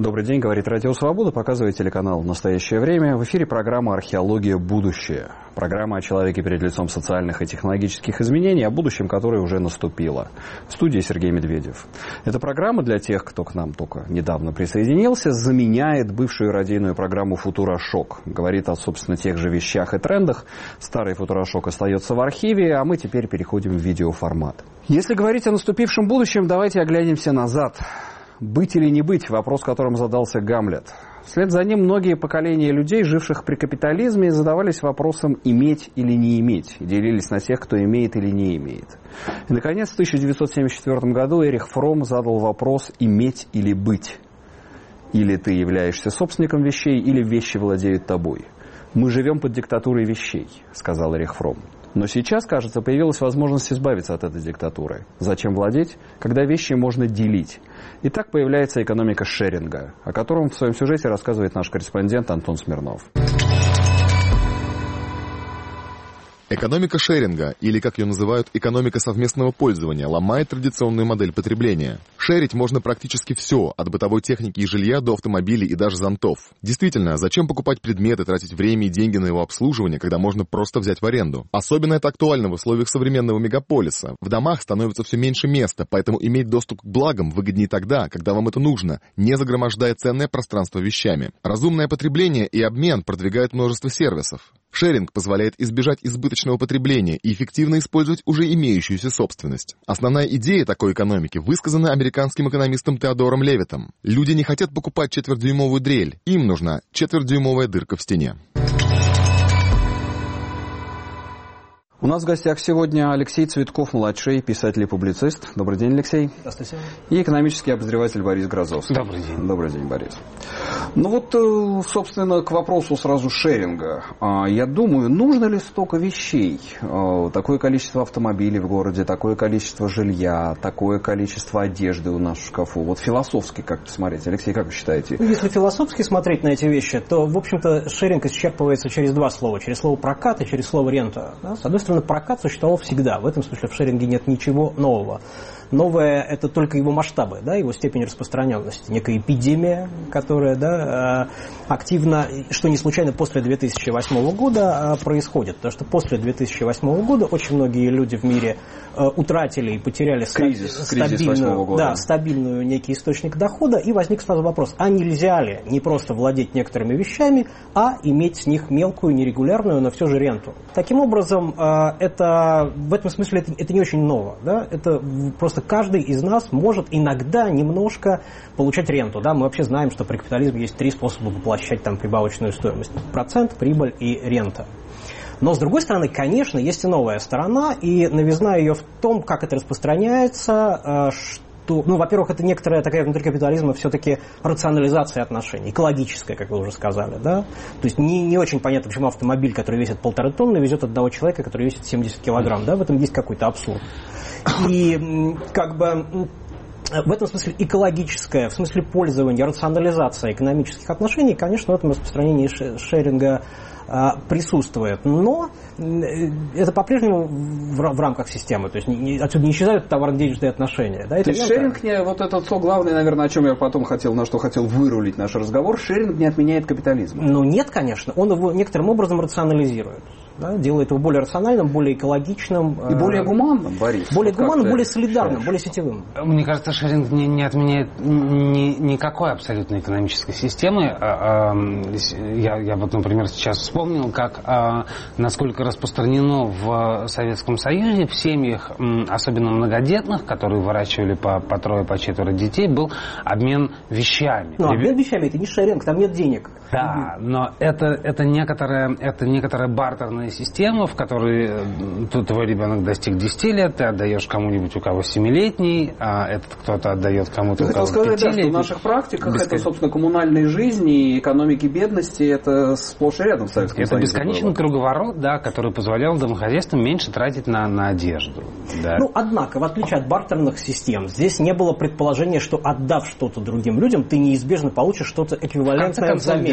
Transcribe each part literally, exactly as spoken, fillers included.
Добрый день, говорит Радио Свобода, показывает телеканал «Настоящее время». В эфире программа «Археология. Будущее». Программа о человеке перед лицом социальных и технологических изменений, о будущем, которое уже наступило. В студии Сергей Медведев. Эта программа для тех, кто к нам только недавно присоединился, заменяет бывшую радийную программу «Футурошок». Говорит о, собственно, тех же вещах и трендах. Старый «Футурошок» остается в архиве, а мы теперь переходим в видеоформат. Если говорить о наступившем будущем, давайте оглянемся назад. Быть или не быть – вопрос, которым задался Гамлет. Вслед за ним многие поколения людей, живших при капитализме, задавались вопросом «иметь или не иметь» и делились на тех, кто имеет или не имеет. И, наконец, в тысяча девятьсот семьдесят четвёртом году Эрих Фромм задал вопрос «иметь или быть». Или ты являешься собственником вещей, или вещи владеют тобой. «Мы живем под диктатурой вещей», – сказал Эрих Фромм. Но сейчас, кажется, появилась возможность избавиться от этой диктатуры. Зачем владеть, когда вещи можно делить? И так появляется экономика шеринга, о котором в своем сюжете рассказывает наш корреспондент Антон Смирнов. Экономика шеринга, или, как ее называют, экономика совместного пользования, ломает традиционную модель потребления. Шерить можно практически все, от бытовой техники и жилья до автомобилей и даже зонтов. Действительно, зачем покупать предметы, тратить время и деньги на его обслуживание, когда можно просто взять в аренду? Особенно это актуально в условиях современного мегаполиса. В домах становится все меньше места, поэтому иметь доступ к благам выгоднее тогда, когда вам это нужно, не загромождая ценное пространство вещами. Разумное потребление и обмен продвигают множество сервисов. Шеринг позволяет избежать избыточного потребления и эффективно использовать уже имеющуюся собственность. Основная идея такой экономики высказана американским экономистом Теодором Левитом. Люди не хотят покупать четвертьдюймовую дрель, им нужна четвертьдюймовая дырка в стене. У нас в гостях сегодня Алексей Цветков-младший, писатель и публицист. Добрый день, Алексей. Здравствуйте. И экономический обозреватель Борис Грозовский. Добрый день. Добрый день, Борис. Ну вот, собственно, к вопросу сразу шеринга. Я думаю, нужно ли столько вещей? Такое количество автомобилей в городе, такое количество жилья, такое количество одежды у нас в шкафу. Вот философски как-то смотреть. Алексей, как вы считаете? Ну, если философски смотреть на эти вещи, то, в общем-то, шеринг исчерпывается через два слова. Через слово «прокат» и через слово «рента». Да? С одной стороны, прокат существовал всегда. В этом смысле в шеринге нет ничего нового. Новое – это только его масштабы, да, его степень распространенности. Некая эпидемия, которая да, активно, что не случайно после две тысячи восьмого года происходит. Потому что после две тысячи восьмого года очень многие люди в мире утратили и потеряли кризис, стабильную, кризис года. Да, стабильную некий источник дохода. И возник сразу вопрос, а нельзя ли не просто владеть некоторыми вещами, а иметь с них мелкую, нерегулярную, но все же ренту. Таким образом, это, в этом смысле это, это не очень ново. Да? Это просто каждый из нас может иногда немножко получать ренту. Да? Мы вообще знаем, что при капитализме есть три способа воплощать там прибавочную стоимость. Процент, прибыль и рента. Но, с другой стороны, конечно, есть и новая сторона, и новизна ее в том, как это распространяется, что, ну, во-первых, это некоторая такая внутри капитализма все-таки рационализация отношений, экологическая, как вы уже сказали, да. То есть не, не очень понятно, почему автомобиль, который весит полторы тонны, везет одного человека, который весит семьдесят килограмм, да, в этом есть какой-то абсурд. И как бы в этом смысле экологическая, в смысле пользования, рационализация экономических отношений, конечно, в этом распространении шеринга присутствует, но это по-прежнему в, в рамках системы, то есть не, отсюда не исчезают товарно-денежные отношения. Да, то есть шеринг, не, вот это то главное, наверное, о чем я потом хотел, на что хотел вырулить наш разговор, шеринг не отменяет капитализм. Ну нет, конечно, он его некоторым образом рационализирует. Да, делает его более рациональным, более экологичным. И более гуманным, Борис. Более вот гуманным, более солидарным, более сетевым. Мне кажется, шеринг не, не отменяет ни, никакой абсолютно экономической системы. Я, я вот, например, сейчас вспомнил, как, насколько распространено в Советском Союзе в семьях, особенно многодетных, которые выращивали по, по трое, по четверо детей, был обмен вещами. Ну, обмен вещами – это не шеринг, там нет денег. Да, но это, это, некоторая, это некоторая бартерная система, в которой тут твой ребенок достиг десяти лет, ты отдаешь кому-нибудь, у кого семилетний, а этот кто-то отдает кому-то, у кого сказать, да, что в наших практиках Бескон... это, собственно, коммунальной жизни и экономики бедности, это сплошь и рядом в Советском это Союзе. Это бесконечный было. Круговорот, да, который позволял домохозяйствам меньше тратить на, на одежду. Да. Ну, однако, в отличие от бартерных систем, здесь не было предположения, что отдав что-то другим людям, ты неизбежно получишь что-то эквивалентное взамен.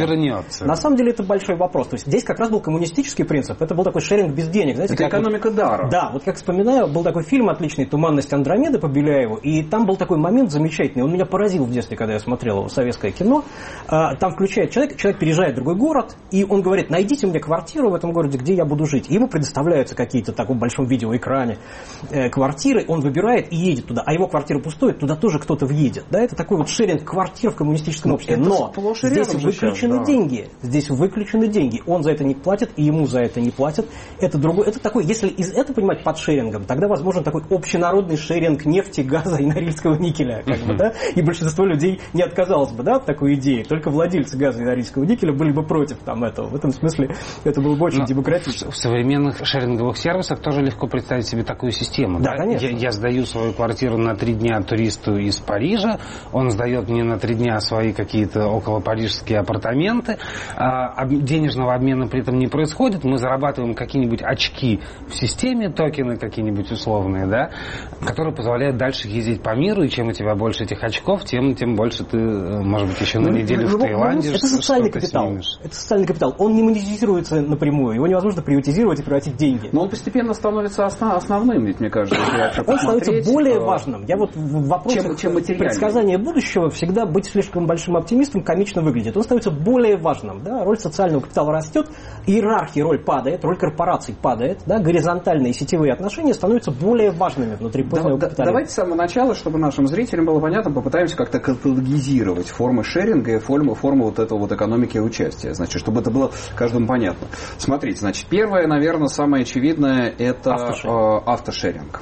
вернется. На самом деле это большой вопрос. То есть здесь как раз был коммунистический принцип. Это был такой шеринг без денег. Знаете, это экономика вот, дара. Да, вот как вспоминаю, был такой фильм отличный «Туманность Андромеды» по Беляеву, и там был такой момент замечательный. Он меня поразил в детстве, когда я смотрел его, советское кино. Там включает человек, человек переезжает в другой город, и он говорит: найдите мне квартиру в этом городе, где я буду жить. И ему предоставляются какие-то в таком большом видеоэкране квартиры, он выбирает и едет туда. А его квартира пустует, туда тоже кто-то въедет. Да, это такой вот шеринг квартир в коммунистическом ну, обществе. Но здесь выключены сейчас, да. деньги. Здесь выключены деньги. Он за это не платит, и ему за это не платят. Это другой. Это такой, если из этого понимать под шерингом, тогда возможен такой общенародный шеринг нефти, газа и норильского никеля. Как бы, да? И большинство людей не отказалось бы, да, от такой идеи. Только владельцы газа и норильского никеля были бы против там, этого. В этом смысле это было бы очень Но демократично. В современных шеринговых сервисах тоже легко представить себе такую систему. Да, да? конечно. Я, я сдаю свою квартиру на три дня туристу из Парижа, он сдает мне на три дня свои какие-то околопарижские апартаменты, а, денежного обмена при этом не происходит, мы зарабатываем какие-нибудь очки в системе, токены какие-нибудь условные, да, которые позволяют дальше ездить по миру, и чем у тебя больше этих очков, тем, тем больше ты, может быть, еще на ну, неделю ну, в Таиланде ну, это социальный капитал. Снимешь. Это социальный капитал. Он не монетизируется напрямую, его невозможно приватизировать и превратить в деньги. Но он постепенно становится основ, основным, ведь, мне кажется. Он становится более важным. Я вот в вопросах чем, чем предсказания будущего всегда быть слишком большим оптимистом комично выглядит. Он становится более важным. Да? Роль социального капитала растет, иерархия роль падает, роль корпораций падает, да? Горизонтальные сетевые отношения становятся более важными внутри позднего да, капитализма. Давайте с самого начала, чтобы нашим зрителям было понятно, попытаемся как-то каталогизировать формы шеринга и формы, формы вот этого вот экономики и участия. Значит, чтобы это было каждому понятно. Смотрите, значит, первое, наверное, самое очевидное, это автошеринг. автошеринг.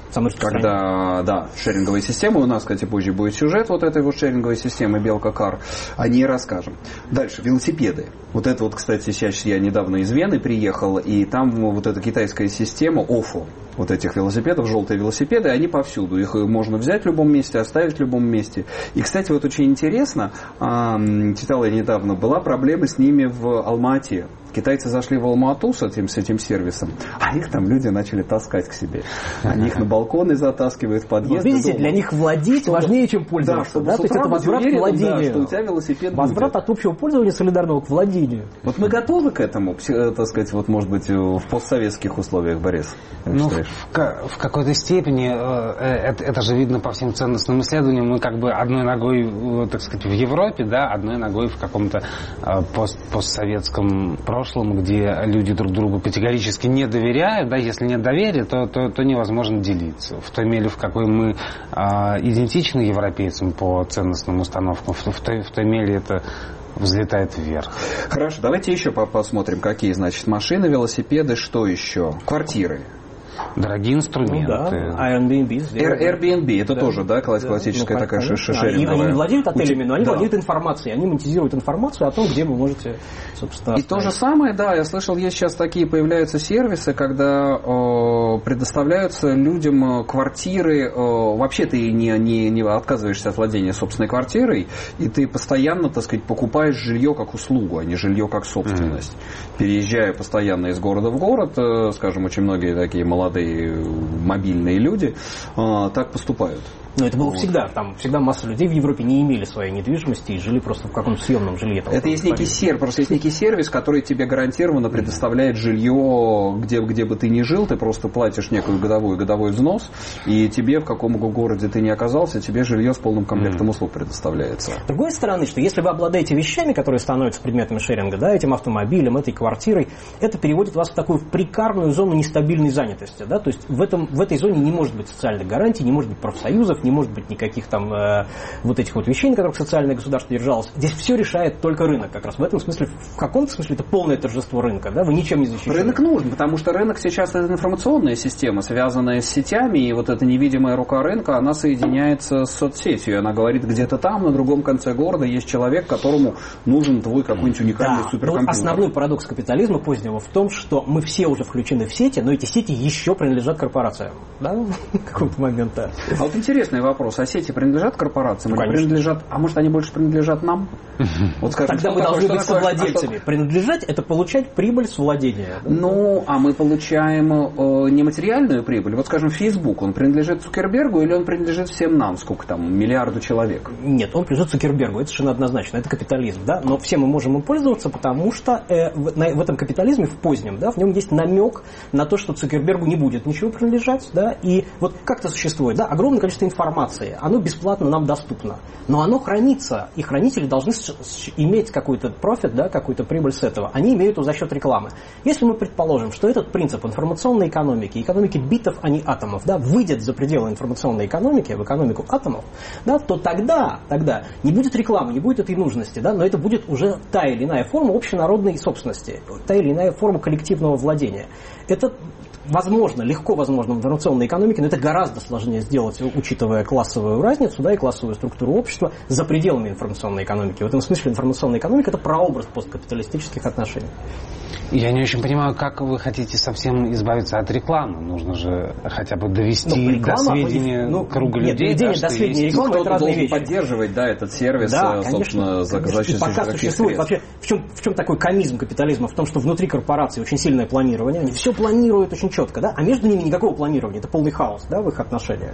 Когда, да, шеринговые системы, у нас, кстати, позже будет сюжет вот этой вот шеринговой системы Белка Кар, о ней расскажем. Дальше, велосипеды. Вот это вот, кстати, сейчас я недавно из Вены приехал, и там вот эта китайская система офо, вот этих велосипедов, желтые велосипеды, они повсюду. Их можно взять в любом месте, оставить в любом месте. И, кстати, вот очень интересно, читал я недавно, была проблема с ними в Алма-Ате. Китайцы зашли в Алма-Ату с этим, с этим сервисом, а их там люди начали таскать к себе. Они их на балконы затаскивают, в подъезды. Видите, дома. для них владеть чтобы, важнее, чем пользоваться. Да, да? То есть это возврат уверен, к владению. Да, что у тебя велосипед возврат будет. От общего пользования солидарного к владению. Вот мы готовы к этому, так сказать, вот может быть в постсоветских условиях, Борис? Ну, в, в какой-то степени э, это, это же видно по всем ценностным исследованиям. Мы как бы одной ногой, так сказать, в Европе, да, одной ногой в каком-то э, пост, постсоветском прошлом, где люди друг другу категорически не доверяют, да, если нет доверия, то, то, то невозможно делиться. В той мере, в какой мы а, идентичны европейцам по ценностным установкам, в, в, той, в той мере это взлетает вверх. Хорошо, давайте еще посмотрим, какие, значит, машины, велосипеды, что еще? Квартиры. Дорогие инструменты. Ну, да. Airbnb. Airbnb, это да. тоже, да, классическая ну, такая шеринговая. Они не владеют отелями, но они да. владеют информацией. Они монетизируют информацию о том, где вы можете, собственно, И то же самое, да, я слышал, есть сейчас такие появляются сервисы, когда э, предоставляются людям квартиры, э, вообще ты не, не, не отказываешься от владения собственной квартирой, и ты постоянно, так сказать, покупаешь жилье как услугу, а не жилье как собственность. Mm-hmm. Переезжая постоянно из города в город, э, скажем, очень многие такие молодые мобильные люди э, так поступают. Но это было вот. всегда. Там всегда масса людей в Европе не имели своей недвижимости и жили просто в каком-то съемном жилье. Там, это есть некий сервис, просто есть некий сервис, который тебе гарантированно предоставляет жилье, где, где бы ты ни жил, ты просто платишь некую годовой, годовой взнос, и тебе, в каком бы городе ты ни оказался, тебе жилье с полным комплектом услуг предоставляется. С другой стороны, что если вы обладаете вещами, которые становятся предметами шеринга, да, этим автомобилем, этой квартирой, это переводит вас в такую в прекарную зону нестабильной занятости. Да? То есть в, этом, в этой зоне не может быть социальных гарантий, не может быть профсоюзов, не может быть никаких там э, вот этих вот вещей, на которых социальное государство держалось. Здесь все решает только рынок. Как раз в этом смысле, в каком-то смысле это полное торжество рынка. Да? Вы ничем не защищены. Рынок нужен, потому что рынок сейчас это информационная система, связанная с сетями, и вот эта невидимая рука рынка, она соединяется с соцсетью. Она говорит, где-то там, на другом конце города есть человек, которому нужен твой какой-нибудь уникальный да, суперкомпьютер. Вот основной парадокс капитализма позднего в том, что мы все уже включены в сети, но эти сети еще принадлежат корпорациям. Да? В какой-то момент, да. А вот интересно, интересный вопрос. А сети принадлежат корпорациям? Ну, или принадлежат, а может, они больше принадлежат нам? Вот, скажем, тогда мы должны быть совладельцами. Принадлежать – это получать прибыль с владения. Ну, а мы получаем э, нематериальную прибыль. Вот, скажем, Facebook, он принадлежит Цукербергу или он принадлежит всем нам? Сколько там? Миллиарду человек? Нет, он принадлежит Цукербергу. Это совершенно однозначно. Это капитализм. Да? Но все мы можем им пользоваться, потому что э, в, на, в этом капитализме, в позднем, да, в нем есть намек на то, что Цукербергу не будет ничего принадлежать. Да? И вот как это существует? Да? Огромное количество информации. Оно бесплатно нам доступно. Но оно хранится. И хранители должны иметь какой-то профит, да, какую-то прибыль с этого. Они имеют его за счет рекламы. Если мы предположим, что этот принцип информационной экономики, экономики битов, а не атомов, да, выйдет за пределы информационной экономики, в экономику атомов, да, то тогда, тогда не будет рекламы, не будет этой нужности, да, но это будет уже та или иная форма общенародной собственности, та или иная форма коллективного владения. Это возможно, легко возможно в информационной экономике, но это гораздо сложнее сделать, учитывая классовую разницу, да, и классовую структуру общества за пределами информационной экономики. В этом смысле информационная экономика – это прообраз посткапиталистических отношений. Я не очень понимаю, как вы хотите совсем избавиться от рекламы. Нужно же хотя бы довести ну, реклама, до сведения ну, круга нет, людей. Нет, да, до сведения рекламы – это разные вещи. Поддерживать, да, этот сервис, да, собственно, за конечно. Пока существует. Вообще, в чем, в чем такой комизм капитализма? В том, что внутри корпорации очень сильное планирование. Они все планируют очень четко, да, а между ними никакого планирования. Это полный хаос, да, в их отношениях.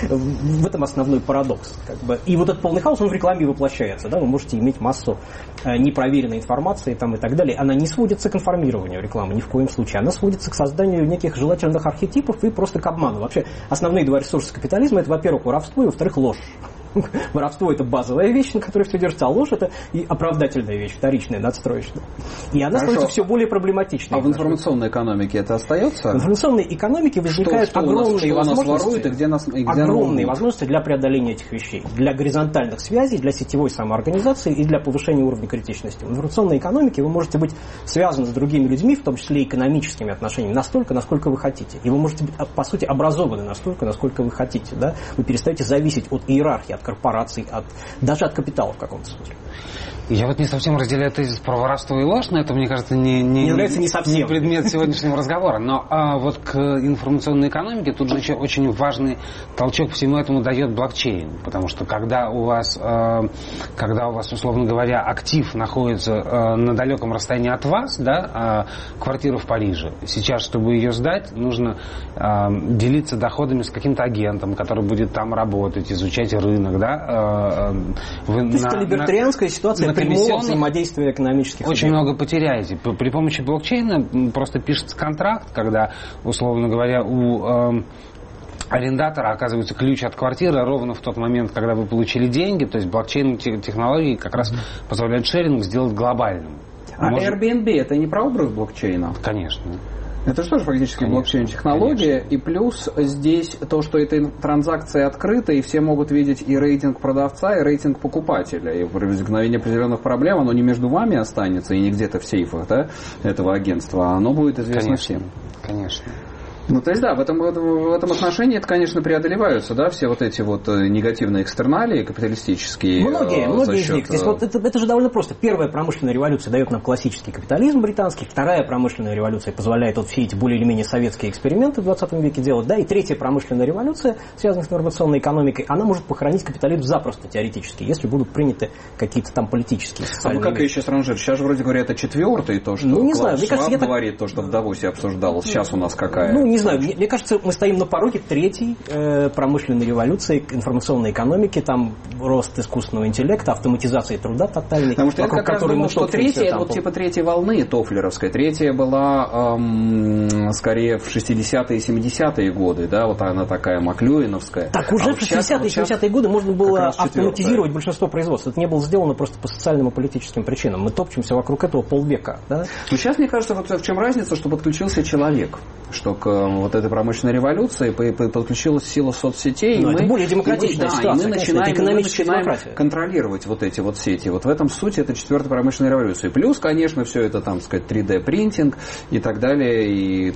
В этом основной парадокс. Как бы. И вот этот полный хаос, он в рекламе воплощается. Да? Вы можете иметь массу непроверенной информации там, и так далее. Она не сводится к информированию рекламы ни в коем случае. Она сводится к созданию неких желательных архетипов и просто к обману. Вообще, основные два ресурса капитализма – это, во-первых, воровство и, во-вторых, ложь. Воровство – это базовая вещь, на которой все держится, а ложь – это и оправдательная вещь, вторичная, надстроечная. И она Хорошо. становится все более проблематичной. А в информационной экономике это остается? В информационной экономике возникают что, что огромные нас, возможности, ворует, и где нас, и где огромные возможности для преодоления этих вещей. Для горизонтальных связей, для сетевой самоорганизации и для повышения уровня критичности. В информационной экономике вы можете быть связаны с другими людьми, в том числе экономическими отношениями, настолько, насколько вы хотите. И вы можете быть, по сути, образованы настолько, насколько вы хотите. Да? Вы перестаете зависеть от иерархии, от корпораций, от, даже от капитала в каком-то смысле. Я вот не совсем разделяю тезис про воровство и ложь, но это, мне кажется, не, не, не, не, совсем. не предмет сегодняшнего разговора. Но а, вот к информационной экономике тут же еще очень важный толчок всему этому дает блокчейн. Потому что когда у вас, а, когда у вас, условно говоря, актив находится а, на далеком расстоянии от вас, да, а, квартира в Париже, сейчас, чтобы ее сдать, нужно а, делиться доходами с каким-то агентом, который будет там работать, изучать рынок. Да, а, вы То есть на, это либертарианская на, ситуация прямого взаимодействия экономических очень субъектов. Много потеряете. При помощи блокчейна просто пишется контракт, когда, условно говоря, у э, арендатора оказывается ключ от квартиры ровно в тот момент, когда вы получили деньги. То есть блокчейн-технологии как раз mm-hmm. позволяют шеринг сделать глобальным. А Может... Airbnb это не прообраз блокчейна? Конечно. Это же тоже фактически блокчейн-технология, и плюс здесь то, что эта транзакция открыта, и все могут видеть и рейтинг продавца, и рейтинг покупателя. И при возникновении определенных проблем оно не между вами останется, и не где-то в сейфах, да, этого агентства, а оно будет известно конечно, всем. Конечно. Ну, то есть, да, в этом, в этом отношении это, конечно, преодолеваются, да, все вот эти вот негативные экстерналии капиталистические. Многие, многие из них. Здесь вот это, это же довольно просто. Первая промышленная революция дает нам классический капитализм британский, вторая промышленная революция позволяет вот все эти более или менее советские эксперименты в двадцатом веке делать, да, и третья промышленная революция, связанная с информационной экономикой, она может похоронить капитализм запросто теоретически, если будут приняты какие-то там политические, социальные. А вы как еще ранжир? Сейчас же вроде говорят, это четвертый, то, что ну, не Клаус знаю, Шваб кажется, говорит, так... то, что в Давосе обсуждалось. Сейчас у нас какая? Ну, не знаю, мне, мне кажется, мы стоим на пороге третьей э, промышленной революции, информационной экономики, там рост искусственного интеллекта, автоматизация труда тотальной. Потому что я как раз думал, что третья, это вот типа третьей волны тофлеровской, третья была эм, скорее в шестидесятые и семидесятые годы, да, вот она такая маклюиновская. Так уже а в шестидесятые и семидесятые годы можно было автоматизировать большинство производств. Это не было сделано просто по социальным и политическим причинам. Мы топчемся вокруг этого полвека. Да? Но сейчас, мне кажется, вот в чем разница, что подключился человек, что к вот этой промышленной революции подключилась сила соцсетей. Но и это мы, более демократичная и мы, ситуация. Да, и мы конечно, начинаем, мы начинаем демократия. контролировать вот эти вот сети. Вот в этом суть это четвертая промышленная революция. Плюс, конечно, все это, там сказать, три дэ принтинг и так далее, и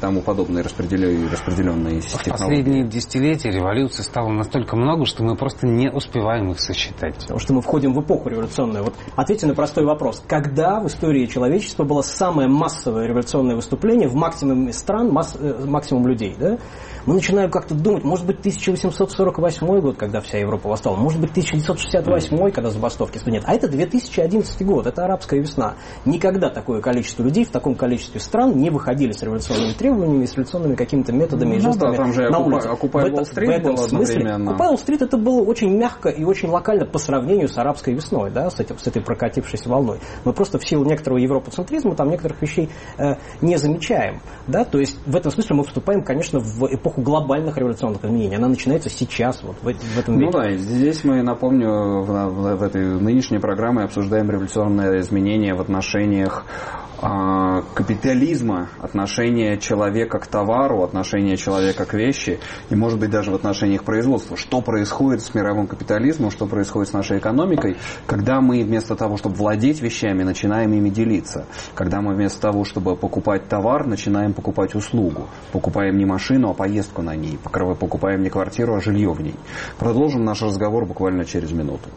тому подобные распределенные, распределенные В технологии? последние десятилетия революций стало настолько много, что мы просто не успеваем их сосчитать. Потому что мы входим в эпоху революционную. Вот ответьте на простой вопрос. Когда в истории человечества было самое массовое революционное выступление в максимуме стран, масс, максимум людей, да? Мы начинаем как-то думать, может быть, тысяча восемьсот сорок восьмой год, когда вся Европа восстала, может быть, тысяча девятьсот шестьдесят восьмой, когда забастовки студентов, а это две тысячи одиннадцатый год, это арабская весна. Никогда такое количество людей в таком количестве стран не выходили с революционными требованиями, с революционными какими-то методами и ну, жестами да, там же на Occupy, улице. Occupy Wall Street в этом было смысле одновременно. Occupy Wall Street это было очень мягко и очень локально по сравнению с арабской весной, да, с, этим, с этой прокатившейся волной. Мы просто в силу некоторого европоцентризма там некоторых вещей э, не замечаем. Да? То есть в этом смысле мы вступаем, конечно, в эпоху глобальных революционных изменений. Она начинается сейчас, вот в, в этом веке. Ну да, здесь мы, напомню, в, в, в этой нынешней программе обсуждаем революционные изменения в отношениях э, капитализма, отношения человека к товару, отношения человека к вещи и, может быть, даже в отношениях производства. Что происходит с мировым капитализмом, что происходит с нашей экономикой, когда мы вместо того, чтобы владеть вещами, начинаем ими делиться. Когда мы вместо того, чтобы покупать товар, начинаем покупать услугу. Покупаем не машину, а поездку на ней. Покупаем не квартиру, а жилье в ней. Продолжим наш разговор буквально через минуту.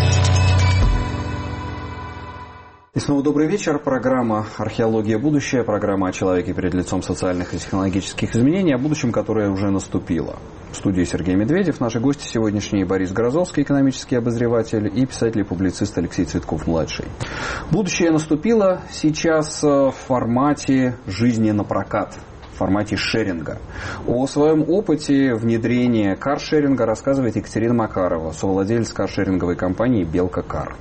И снова добрый вечер. Программа «Археология. Будущее». Программа о человеке перед лицом социальных и технологических изменений, о будущем, которое уже наступило. В студии Сергей Медведев. Наши гости сегодняшние: Борис Грозовский, экономический обозреватель, и писатель и публицист Алексей Цветков-младший. Будущее наступило сейчас в формате жизни на прокат, в формате шеринга. О своем опыте внедрения каршеринга рассказывает Екатерина Макарова, совладелец каршеринговой компании «Белка Кар».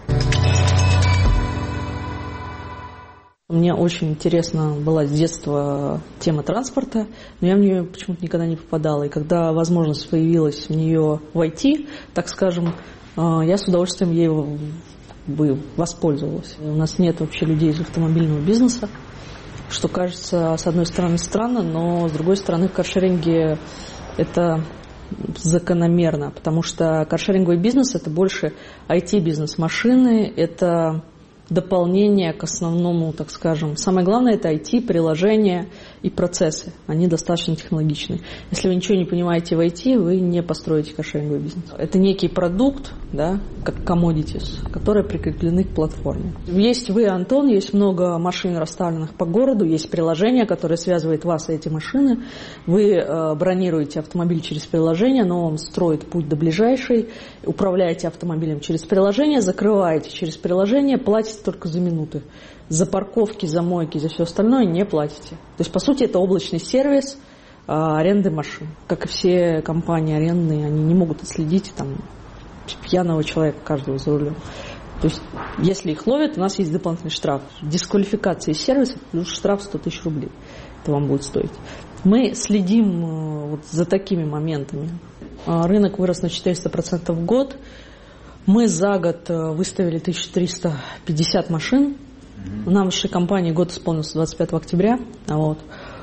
Мне очень интересна была с детства тема транспорта, но я в нее почему-то никогда не попадала. И когда возможность появилась в нее войти, так скажем, я с удовольствием ею бы воспользовалась. У нас нет вообще людей из автомобильного бизнеса, что кажется, с одной стороны, странно, но с другой стороны, в каршеринге это закономерно, потому что каршеринговый бизнес – это больше ай ти-бизнес. Машины – это дополнение к основному, так скажем. Самое главное – это ай ти, приложения и процессы. Они достаточно технологичны. Если вы ничего не понимаете в ай ти, вы не построите каршеринговый бизнес. Это некий продукт, да, как commodities, которые прикреплены к платформе. Есть вы, Антон, есть много машин, расставленных по городу, есть приложение, которое связывает вас и эти машины. Вы э, бронируете автомобиль через приложение, но он строит путь до ближайшей, управляете автомобилем через приложение, закрываете через приложение, платите только за минуты. За парковки, за мойки, за все остальное не платите. То есть, по сути, это облачный сервис а, аренды машин. Как и все компании арендные, они не могут отследить там, пьяного человека каждого за рулем. То есть, если их ловят, у нас есть дополнительный штраф. Дисквалификация из сервиса плюс штраф сто тысяч рублей. Это вам будет стоить. Мы следим вот за такими моментами. Рынок вырос на четыреста процентов в год. Мы за год выставили тысячу триста пятьдесят машин. Mm-hmm. Нам в нашей компании год исполнился двадцать пятого октября. Вот.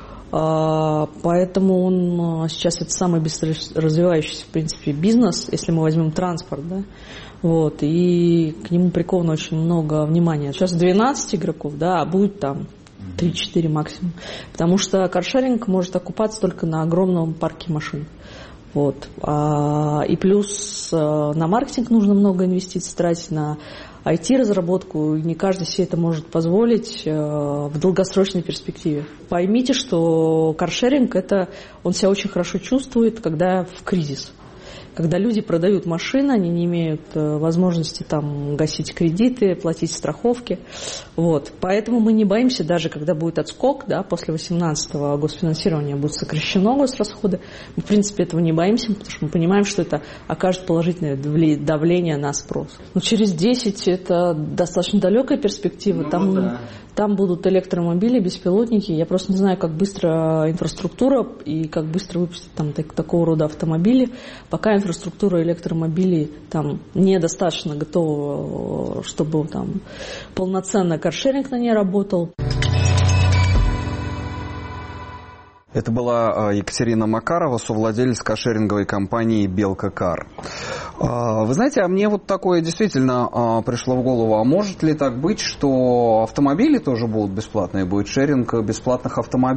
Поэтому он сейчас это самый быстро развивающийся, в принципе, бизнес, если мы возьмем транспорт. Да? Вот. И к нему приковано очень много внимания. Сейчас двенадцать игроков, да, а будет там три-четыре максимум. Потому что каршеринг может окупаться только на огромном парке машин. Вот. И плюс на маркетинг нужно много инвестиций тратить, на ай ти-разработку. Не каждый себе это может позволить в долгосрочной перспективе. Поймите, что каршеринг, это, он себя очень хорошо чувствует, когда в кризис. Когда люди продают машины, они не имеют возможности там, гасить кредиты, платить страховки. Вот. Поэтому мы не боимся, даже когда будет отскок, да, после восемнадцатого госфинансирования будут сокращено госрасходы. Мы, в принципе, этого не боимся, потому что мы понимаем, что это окажет положительное давление на спрос. Но через десять это достаточно далекая перспектива. Ну, там, да. Там будут электромобили, беспилотники. Я просто не знаю, как быстро инфраструктура и как быстро выпустят там, так, такого рода автомобили. Пока инфраструктура электромобилей там недостаточно готова, чтобы там полноценно каршеринг на ней работал. Это была Екатерина Макарова, совладелец каршеринговой компании «Белка Кар». Вы знаете, а мне вот такое действительно пришло в голову. А может ли так быть, что автомобили тоже будут бесплатные? Будет шеринг бесплатных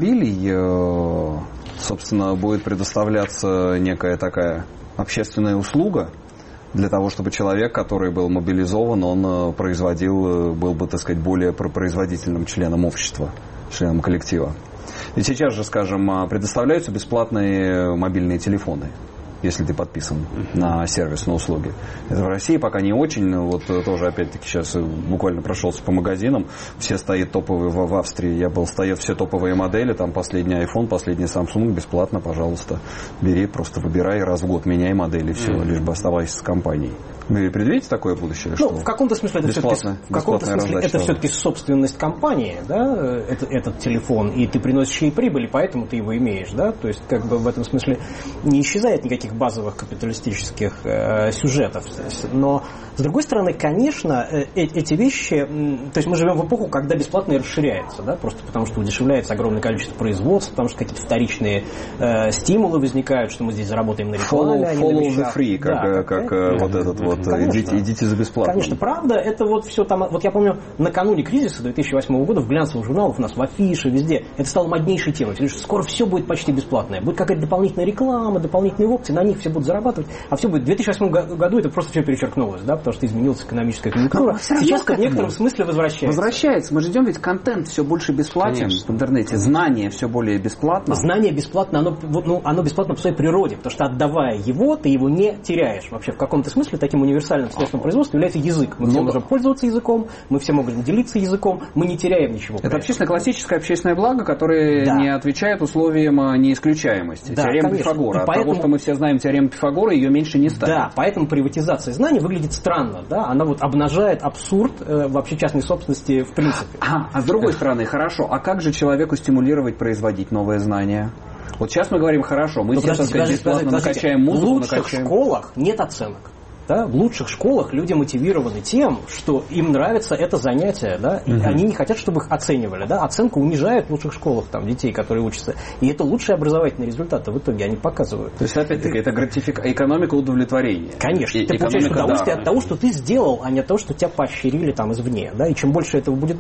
автомобилей? Собственно, будет предоставляться некая такая общественная услуга для того, чтобы человек, который был мобилизован, он производил, был бы, так сказать, более производительным членом общества, членом коллектива. И сейчас же, скажем, предоставляются бесплатные мобильные телефоны, если ты подписан uh-huh. на сервис, на услуги. Это в России пока не очень, но вот тоже, опять-таки, сейчас буквально прошелся по магазинам, все стоят топовые в, в Австрии, я был, стоят все топовые модели, там последний iPhone, последний Samsung, бесплатно, пожалуйста, бери, просто выбирай, раз в год меняй модели, все, uh-huh. лишь бы оставайся с компанией. Вы предвидите такое будущее? Ну, что в каком-то смысле это все-таки, в каком-то смысле это все-таки собственность компании, да, это, этот телефон, и ты приносишь ей прибыль, и поэтому ты его имеешь, да, то есть как бы в этом смысле не исчезает никаких базовых капиталистических э, сюжетов. Но, с другой стороны, конечно, э, эти вещи, э, то есть мы живем в эпоху, когда бесплатное расширяется, да, просто потому что удешевляется огромное количество производств, потому что какие-то вторичные э, стимулы возникают, что мы здесь заработаем на рекламе. Follow, follow the free, как, да, как, как э, вот этот вот, идите, идите за бесплатно. Конечно, правда, это вот все там, вот я помню, накануне кризиса две тысячи восьмого года в глянцевых журналах у нас в афише, везде, это стало моднейшей темой, потому что скоро все будет почти бесплатное, будет какая-то дополнительная реклама, дополнительные опции, на них все будут зарабатывать, а все будет в две тысячи восьмом году это просто все перечеркнулось, да, потому что изменилась экономическая конъюнктура. Сейчас в некотором смысле возвращается. Возвращается. Мы же идем, ведь контент все больше бесплатен. Конечно. В интернете. Знание все более бесплатно. Знание бесплатно, оно, ну, оно бесплатно по своей природе, потому что отдавая его, ты его не теряешь. Вообще в каком-то смысле таким универсальным средством производства является язык. Мы Но... все можем пользоваться языком, мы все можем делиться языком, мы не теряем ничего. Это общественно классическое общественное благо, которое да. не отвечает условиям неисключаемости. Да, теорема конечно. Пифагора. От поэтому... того, что мы все знаем теорему Пифагора, ее меньше не станет. Да, поэтому приватизация знаний выглядит странно. Да? Она вот обнажает абсурд э, вообще частной собственности в принципе. А, а с другой стороны, хорошо, а как же человеку стимулировать производить новые знания? Вот сейчас мы говорим, хорошо, мы сейчас бесплатно накачаем музыку. В лучших накачаем... школах нет оценок. Да, в лучших школах люди мотивированы тем, что им нравится это занятие, да, и угу. они не хотят, чтобы их оценивали, да, оценку унижают в лучших школах там детей, которые учатся, и это лучшие образовательные результаты в итоге они показывают. То есть опять-таки это гратифик... экономика удовлетворения. Конечно, и, ты получаешь удовольствие да. от того, что ты сделал, а не от того, что тебя поощрили там извне, да, и чем больше этого будет,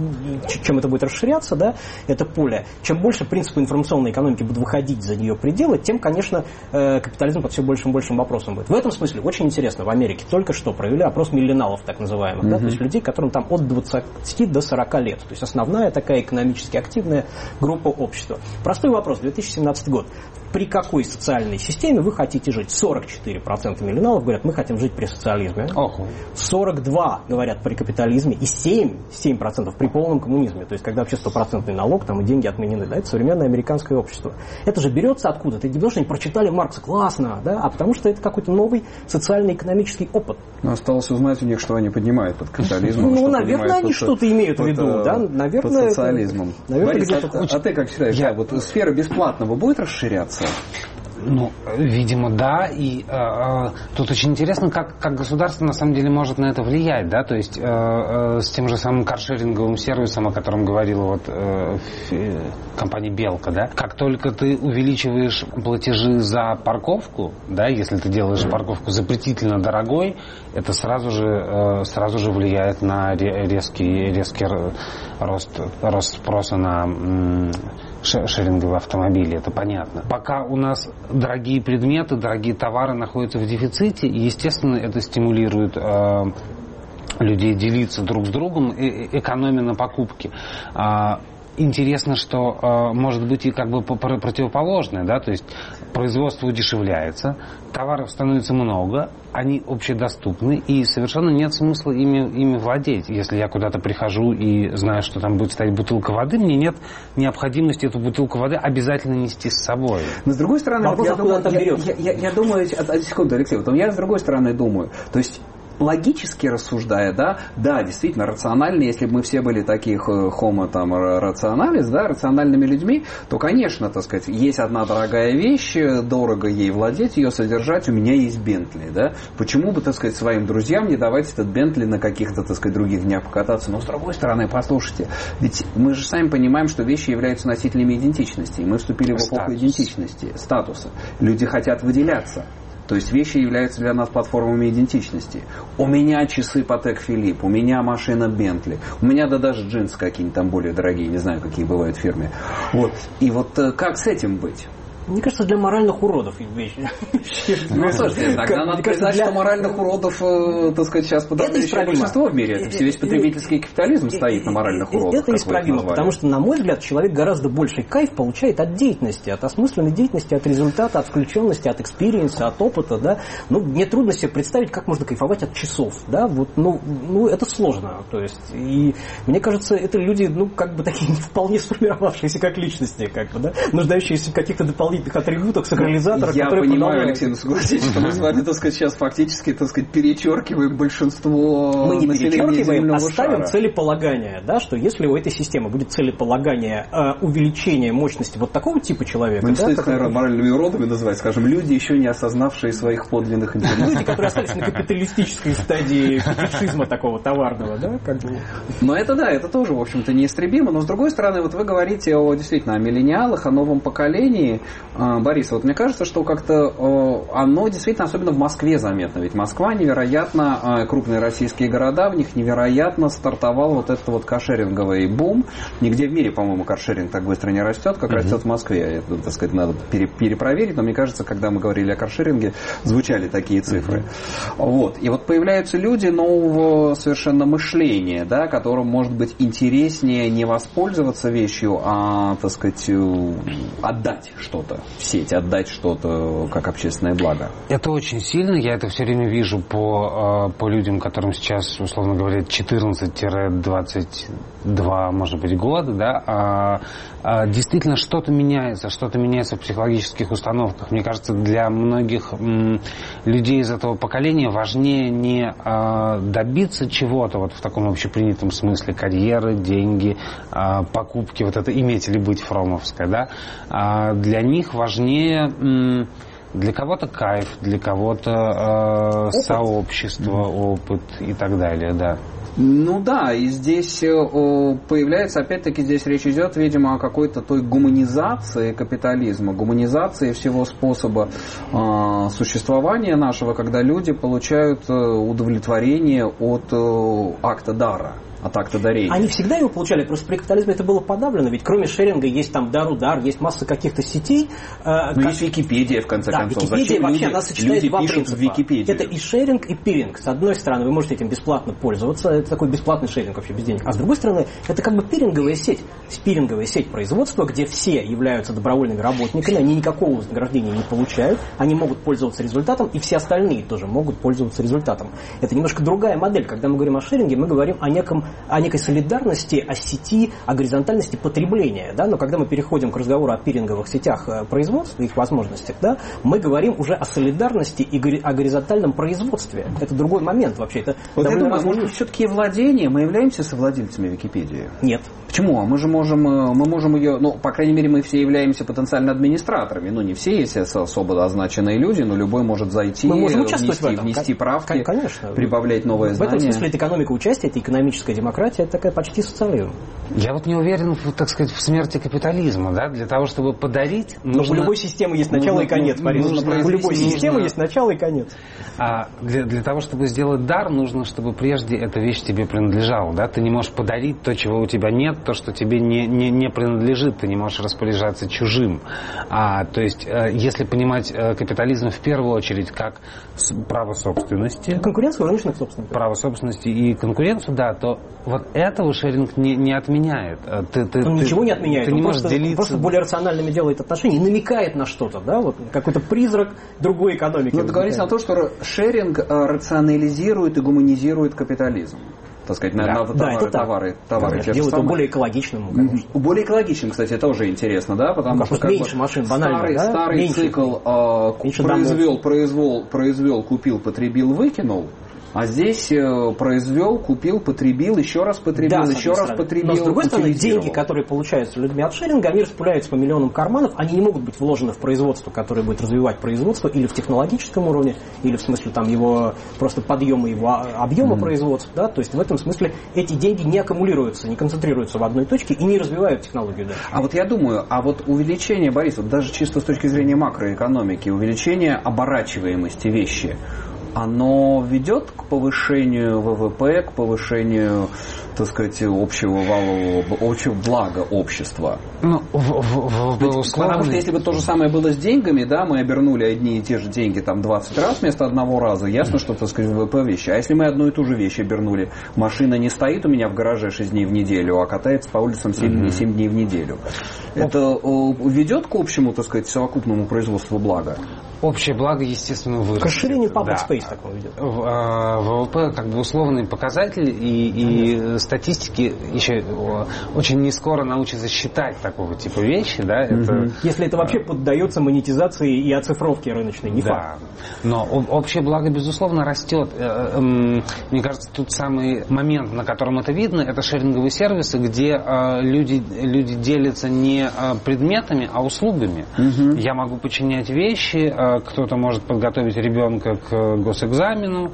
чем это будет расширяться, да, это поле, чем больше принципы информационной экономики будут выходить за нее пределы, тем, конечно, капитализм под все большим и большим вопросом будет. В этом смысле очень интересно. В Америке только что провели опрос миллениалов, так называемых, mm-hmm. да, то есть людей, которым там от двадцати до сорока лет. То есть основная такая экономически активная группа общества. Простой вопрос, две тысячи семнадцатый год. При какой социальной системе вы хотите жить? сорок четыре процента миллениалов говорят, мы хотим жить при социализме. Oh. сорок два процента говорят при капитализме и семь процентов при полном коммунизме. То есть когда вообще стопроцентный налог там, и деньги отменены. Да, это современное американское общество. Это же берется откуда? Это не потому, что они прочитали Маркса, классно, да, а потому что это какой-то новый социальный экономический опыт. Но осталось узнать у них, что они поднимают под капитализмом. Ну, наверное, они что-то имеют в виду, да? Наверное, под социализмом. Наверное, Борис, а, а ты как считаешь, я... вот сфера бесплатного будет расширяться? Ну, видимо, да. И э, э, тут очень интересно, как, как государство на самом деле может на это влиять, да, то есть э, э, с тем же самым каршеринговым сервисом, о котором говорила вот э, э, компания Белка, да, как только ты увеличиваешь платежи за парковку, да, если ты делаешь парковку запретительно дорогой, это сразу же, э, сразу же влияет на резкий, резкий рост, рост спроса на м- шеринговые автомобили, это понятно. Пока у нас дорогие предметы, дорогие товары находятся в дефиците, и, естественно, это стимулирует э, людей делиться друг с другом, э, экономя на покупке. А, интересно, что э, может быть и как бы противоположное, да, то есть производство удешевляется, товаров становится много, они общедоступны, и совершенно нет смысла ими, ими владеть. Если я куда-то прихожу и знаю, что там будет стоять бутылка воды, мне нет необходимости эту бутылку воды обязательно нести с собой. Но с другой стороны, вот я, думаю, я, я, я, я думаю, от, от секунды, Алексей, вот я с другой стороны думаю, то есть логически рассуждая, да, да, действительно, рационально, если бы мы все были таких homo там rationalis, да, рациональными людьми, то, конечно, так сказать, есть одна дорогая вещь, дорого ей владеть, ее содержать, у меня есть Бентли, да. Почему бы, так сказать, своим друзьям не давать этот Бентли на каких-то, так сказать, других днях покататься? Но, с другой стороны, послушайте, ведь мы же сами понимаем, что вещи являются носителями идентичности, и мы вступили в эпоху Статус. идентичности, статуса. Люди хотят выделяться. То есть вещи являются для нас платформами идентичности. У меня часы Patek Philippe, у меня машина Bentley, у меня да даже джинсы какие-нибудь там более дорогие, не знаю, какие бывают в фирме. Вот. И вот как с этим быть? Мне кажется, для моральных уродов вещи. Ну, слушайте, тогда надо признать, что моральных уродов, так сказать, сейчас подавляющее большинство в мире. Это весь потребительский капитализм стоит на моральных уродах. Это исправимо, потому что, на мой взгляд, человек гораздо больший кайф получает от деятельности, от осмысленной деятельности, от результата, от включенности, от экспириенса, от опыта, да. Ну, мне трудно себе представить, как можно кайфовать от часов, да, вот, ну, ну, это сложно, то есть, и мне кажется, это люди, ну, как бы такие не вполне сформировавшиеся как личности, как бы, да, нуждающиеся в каких-то дополнительных атрибутах, сакрализаторах, я которые понимаю, продолжают. Алексей, но согласитесь, что мы с вами, так сказать, сейчас фактически, так сказать, перечеркиваем большинство мы не перечеркиваем, оставим шара. Целеполагание, да, что если у этой системы будет целеполагание э, увеличения мощности вот такого типа человека, мы, да, кстати, такого, наверное, моральными уродами называть, скажем, люди, еще не осознавшие своих подлинных интересов. люди, которые остались на капиталистической стадии фетишизма такого товарного, да, как бы. Но это да, это тоже, в общем-то, неистребимо. Но с другой стороны, вот вы говорите о действительно о миллениалах, о новом поколении. Борис, вот мне кажется, что как-то оно действительно, особенно в Москве, заметно. Ведь Москва невероятно, крупные российские города, в них невероятно стартовал вот этот вот каршеринговый бум. Нигде в мире, по-моему, каршеринг так быстро не растет, как mm-hmm. растет в Москве. Это, так сказать, надо пере- перепроверить, но мне кажется, когда мы говорили о каршеринге, звучали такие цифры. Mm-hmm. Вот. И вот появляются люди нового совершенно мышления, да, которым может быть интереснее не воспользоваться вещью, а, так сказать, отдать что-то в сеть, отдать что-то как общественное благо. Это очень сильно, я это все время вижу по, по людям, которым сейчас, условно говоря, четырнадцать-двадцать два, может быть, года, да, а, а, действительно что-то меняется, что-то меняется в психологических установках. Мне кажется, для многих м, людей из этого поколения важнее не а, добиться чего-то вот в таком общепринятом смысле, карьеры, деньги, а, покупки, вот это иметь или быть фромовское, да, а для них важнее м, для кого-то кайф, для кого-то э, сообщество, опыт и так далее, да. Ну да, и здесь появляется, опять-таки, здесь речь идет, видимо, о какой-то той гуманизации капитализма, гуманизации всего способа э, существования нашего, когда люди получают удовлетворение от э, акта дара. От акта дарения. Они всегда его получали, просто при капитализме это было подавлено, ведь кроме шеринга есть там дар-удар, есть масса каких-то сетей. Ну, как... есть Википедия, в конце да, концов. Википедия Зачем вообще, люди, она сочетает люди два пишут принципа. В Википедию? Это и шеринг, и пиринг. С одной стороны, вы можете этим бесплатно пользоваться, это такой бесплатный шеринг вообще без денег. А с другой стороны, это как бы пиринговая сеть, спиринговая сеть производства, где все являются добровольными работниками, они никакого вознаграждения не получают, они могут пользоваться результатом, и все остальные тоже могут пользоваться результатом. Это немножко другая модель. Когда мы говорим о шеринге, мы говорим о, неком, о некой солидарности, о сети, о горизонтальности потребления. Да? Но когда мы переходим к разговору о пиринговых сетях производства, их возможностях, да, мы говорим уже о солидарности и о горизонтальном производстве. Это другой момент вообще. Это вот я думаю, разные... может быть, все-таки владение, мы являемся совладельцами Википедии? Нет. Почему? Мы же можем, мы можем ее, ну, по крайней мере, мы все являемся потенциально администраторами. Ну, не все, если особо означенные люди, но любой может зайти, мы можем участвовать внести, в этом. внести правки, конечно. прибавлять новые знания. В этом смысле это экономика участия, это экономическая демократия, это такая почти социализм. Я вот не уверен, так сказать, в смерти капитализма, да, для того, чтобы подарить... Но нужно... у любой системы есть начало нужно, и конец, Борис. У любой системы нужно... есть начало и конец. А для, для того, чтобы сделать дар, нужно, чтобы прежде эта вещь тебе принадлежала, да, ты не можешь подарить то, чего у тебя нет, то, что тебе не, не, не принадлежит, ты не можешь распоряжаться чужим. А, то есть, если понимать капитализм в первую очередь как право собственности... Конкуренцию рыночных собственников. Право собственности и конкуренцию, да, то вот этого шеринг не, не отменяет. Ты, ты, Он ты, ничего не отменяет. Ты он не просто, можешь делиться. просто более рациональными делает отношения и намекает на что-то, да, вот какой-то призрак другой экономики. Ну, это говорится о том, что шеринг рационализирует и гуманизирует капитализм. Так сказать, на, да, на да, товары, это товары, товары. Конечно, делают его более экологичным, конечно. Более экологичным, кстати, это тоже интересно, да, потому ну, что как меньше бы, машин, банально, старый, да? старый меньше, цикл э, произвел, произвел, произвел, купил, потребил, выкинул. А здесь э, произвел, купил, потребил, еще раз потребил, да, еще раз стороны. потребил. Но с другой стороны, деньги, которые получаются людьми от шеринга, они распыляются по миллионам карманов, они не могут быть вложены в производство, которое будет развивать производство, или в технологическом уровне, или в смысле там его просто подъема его объема mm-hmm. производства. Да? То есть в этом смысле эти деньги не аккумулируются, не концентрируются в одной точке и не развивают технологию дальше. А вот я думаю, а вот увеличение, Борис, вот даже чисто с точки зрения макроэкономики, увеличение оборачиваемости вещи, оно ведет к повышению ВВП, к повышению, так сказать, общего валового, общего блага общества? Ну, в, в, в, в условно... Потому что если бы то же самое было с деньгами, да, мы обернули одни и те же деньги там двадцать раз вместо одного раза, ясно, что, так сказать, ВВП вещи. А если мы одну и ту же вещь обернули, машина не стоит у меня в гараже шесть дней в неделю, а катается по улицам семь, mm-hmm. семь дней в неделю. Это ведет к общему, так сказать, совокупному производству блага? Общее благо, естественно, вырастет. К расширению public да. space такого ведет. ВВП как бы условный показатель, и, и статистики еще очень не скоро научатся считать такого типа вещи. Да? Это, если это вообще поддается монетизации и оцифровке рыночной, не да. факт. Но общее благо, безусловно, растет. Мне кажется, тут самый момент, на котором это видно, это шеринговые сервисы, где люди, люди делятся не предметами, а услугами. Угу. Я могу починять вещи, кто-то может подготовить ребенка к госэкзамену,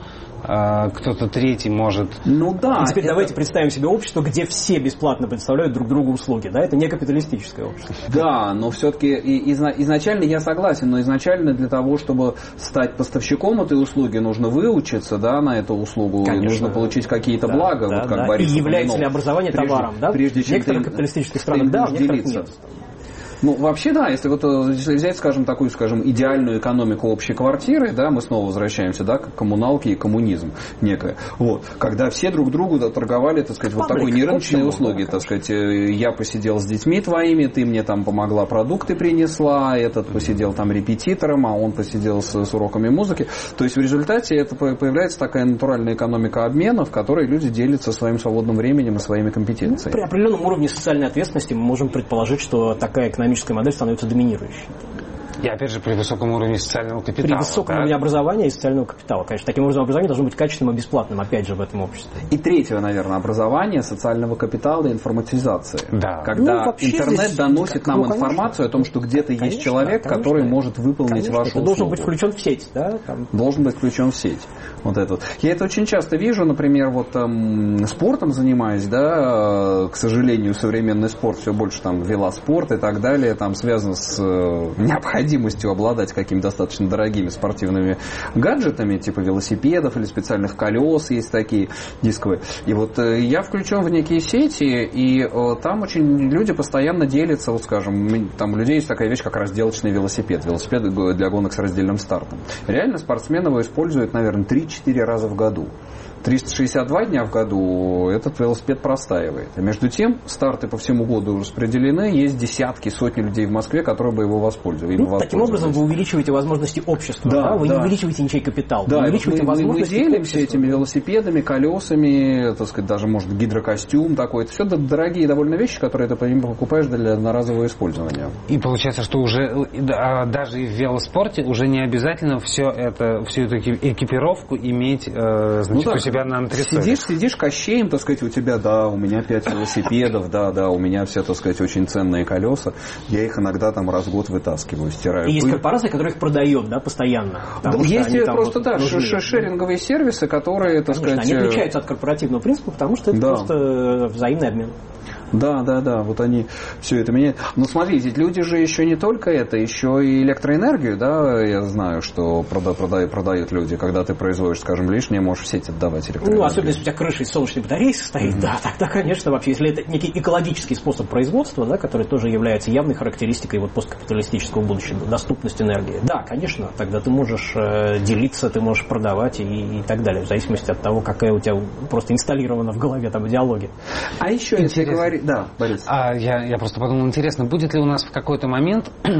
кто-то третий может... Ну да. И теперь это... давайте представим себе общество, где все бесплатно предоставляют друг другу услуги. Да? Это не капиталистическое общество. Да, но все-таки изначально я согласен, но изначально для того, чтобы стать поставщиком этой услуги, нужно выучиться, да, на эту услугу, и нужно получить какие-то да, блага. Да, вот как да. Борис И является упомянул. ли образование прежде, товаром? Да? Прежде, в некоторых ты, капиталистических странах да, в некоторых нет. Ну, вообще, да, если вот если взять, скажем, такую, скажем, идеальную экономику общей квартиры, да, мы снова возвращаемся, да, к коммуналке и коммунизм некое. Вот, когда все друг другу да, торговали, так сказать, вот такой нерыночные услуги, да, так сказать, я посидел с детьми твоими, ты мне там помогла, продукты принесла, этот посидел там репетитором, а он посидел с, с уроками музыки. То есть в результате это появляется такая натуральная экономика обмена, в которой люди делятся своим свободным временем и своими компетенциями. Ну, при определенном уровне социальной ответственности мы можем предположить, что такая экономическая модель становится доминирующей. И опять же при высоком уровне социального капитала. При высоком да? уровне образования и социального капитала. Конечно, таким образом образование должно быть качественным и бесплатным, опять же, в этом обществе. И третье, наверное, образование, социального капитала и информатизации. Да. Когда ну, интернет доносит как, нам ну, конечно, информацию о том, что где-то конечно, есть человек, конечно, который может выполнить конечно, вашу это услугу. Должен быть включен в сеть, да? Там. Должен быть включен в сеть. Вот это. Я это очень часто вижу, например, вот там, спортом занимаюсь, да, к сожалению, современный спорт все больше там велоспорт и так далее, там связан с необходимостью обладать какими-то достаточно дорогими спортивными гаджетами, типа велосипедов или специальных колес есть такие дисковые. И вот я включен в некие сети, и там очень люди постоянно делятся, вот скажем, там у людей есть такая вещь, как разделочный велосипед, велосипед для гонок с раздельным стартом. Реально спортсмены его используют, наверное, три-четыре раза в году. триста шестьдесят два дня в году этот велосипед простаивает. А между тем, старты по всему году распределены, есть десятки, сотни людей в Москве, которые бы его воспользовались. Ну, таким образом вы увеличиваете возможности общества, да, да? Вы да. не увеличиваете ничей капитал, да, вы увеличиваете мы, возможности мы делимся общества. этими велосипедами, колесами, так сказать, даже, может, гидрокостюм такой. Это все дорогие довольно вещи, которые ты покупаешь для одноразового использования. И получается, что уже даже в велоспорте уже не обязательно все это, всю эту экипировку иметь, значит, ну, у себя на антресоле. Сидишь, сидишь кощеем, так сказать, у тебя, да, у меня пять велосипедов, да, да, у меня все, так сказать, очень ценные колеса. Я их иногда там раз в год вытаскиваю, стираю. И есть корпорация, которая их продает, да, постоянно. Да, есть просто, да, нужны. шеринговые сервисы, которые, так Конечно, сказать... они отличаются от корпоративного принципа, потому что это да. просто взаимный обмен. Да, да, да, вот они все это меняют. Но смотрите, люди же еще не только это, еще и электроэнергию, да, я знаю, что прода- прода- продают люди, когда ты производишь, скажем, лишнее, можешь в сеть отдавать электроэнергию. Ну, особенно если у тебя крыша из солнечной батареи состоит, mm-hmm. да, тогда, конечно, вообще, если это некий экологический способ производства, да, который тоже является явной характеристикой вот посткапиталистического будущего, доступность энергии, да, конечно, тогда ты можешь э, делиться, ты можешь продавать и, и так далее, в зависимости от того, какая у тебя просто инсталлирована в голове там идеология. А еще, если говорить... Да, Борис. А, я, я просто подумал, интересно, будет ли у нас в какой-то момент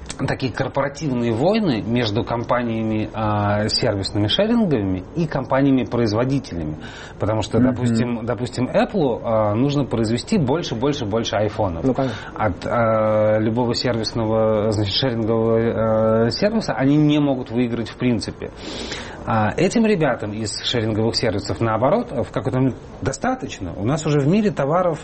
такие корпоративные войны между компаниями э, сервисными шеринговыми и компаниями-производителями. Потому что, mm-hmm. допустим, допустим, Apple э, нужно произвести больше, больше, больше айфонов. Ну, от э, любого сервисного, значит, шерингового э, сервиса они не могут выиграть в принципе. А этим ребятам из шеринговых сервисов, наоборот, в какой-то момент достаточно. У нас уже в мире товаров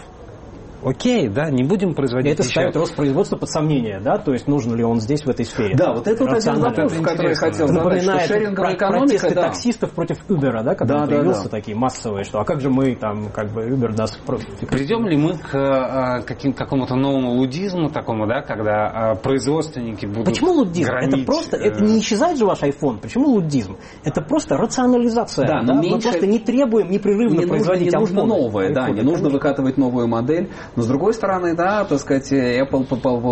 окей, да, не будем производить. И это еще... ставит рост производства под сомнение, да, то есть нужен ли он здесь в этой сфере. Да, вот это вот один вопрос, который я хотел задать, напоминает что шеринговая про- экономика, протесты да. таксистов против Uber, да, когда да, появился да, да. такие массовые, что а как же мы там, как бы Uber даст профит. Придем ли мы к а, каким, какому-то новому лудизму такому, да, когда а, производственники будут Почему лудизм? гранить, Это просто, э... это не исчезает же ваш iPhone. Почему лудизм? Это просто рационализация. Да, но да? меньше... Мы просто не требуем непрерывно не производить нужно, не нужно iPhone. новое, да, не нужно выкатывать новую модель, но с другой стороны, да, так сказать, Apple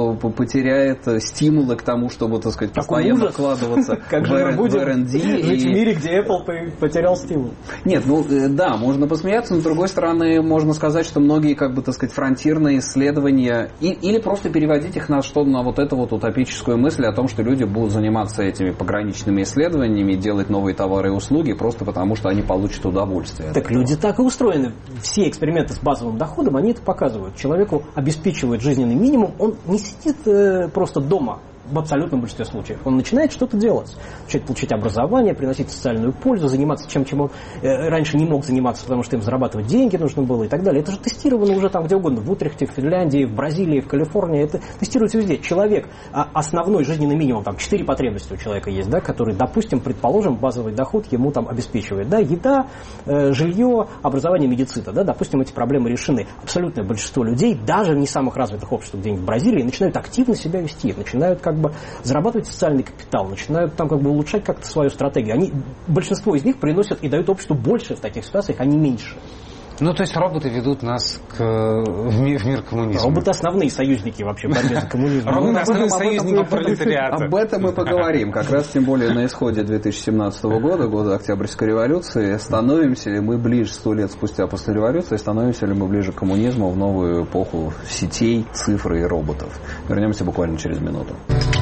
потеряет стимулы к тому, чтобы, так сказать, постоянно вкладываться в эр энд ди. Жить в мире, где Apple потерял стимул. Нет, ну да, можно посмеяться, но с другой стороны, можно сказать, что многие, как бы, так сказать, фронтирные исследования, и, или просто переводить их на что, на вот эту вот утопическую мысль о том, что люди будут заниматься этими пограничными исследованиями, делать новые товары и услуги, просто потому что они получат удовольствие. Так люди так и устроены. Все эксперименты с базовым доходом, они это показывают. Человеку обеспечивают жизненный минимум, он не сидит э, просто дома. В абсолютном большинстве случаев. Он начинает что-то делать. Начинает получить образование, приносить социальную пользу, заниматься чем, чем он э, раньше не мог заниматься, потому что им зарабатывать деньги нужно было и так далее. Это же тестировано уже там где угодно. В Утрехте, в Финляндии, в Бразилии, в Калифорнии. Это тестируется везде. Человек, а основной жизненный минимум, там четыре потребности у человека есть, да, которые, допустим, предположим, базовый доход ему там обеспечивает. Да, еда, э, жилье, образование, медицина. Да, допустим, эти проблемы решены. Абсолютное большинство людей, даже не самых развитых обществ где-нибудь в Бразилии, начинают активно себя вести. Начинают как бы зарабатывать социальный капитал, начинают там как бы улучшать как-то свою стратегию. Они, большинство из них приносят и дают обществу больше в таких ситуациях, а не меньше. Ну, то есть роботы ведут нас к, в, мир, в мир коммунизма. Роботы основные союзники вообще в борьбе за коммунизм. Роботы основные союзники пролетариата. Об этом мы поговорим. Как раз тем более на исходе две тысячи семнадцатого года, года Октябрьской революции, становимся ли мы ближе сто лет спустя после революции, становимся ли мы ближе к коммунизму в новую эпоху сетей, цифры и роботов. Вернемся буквально через минуту.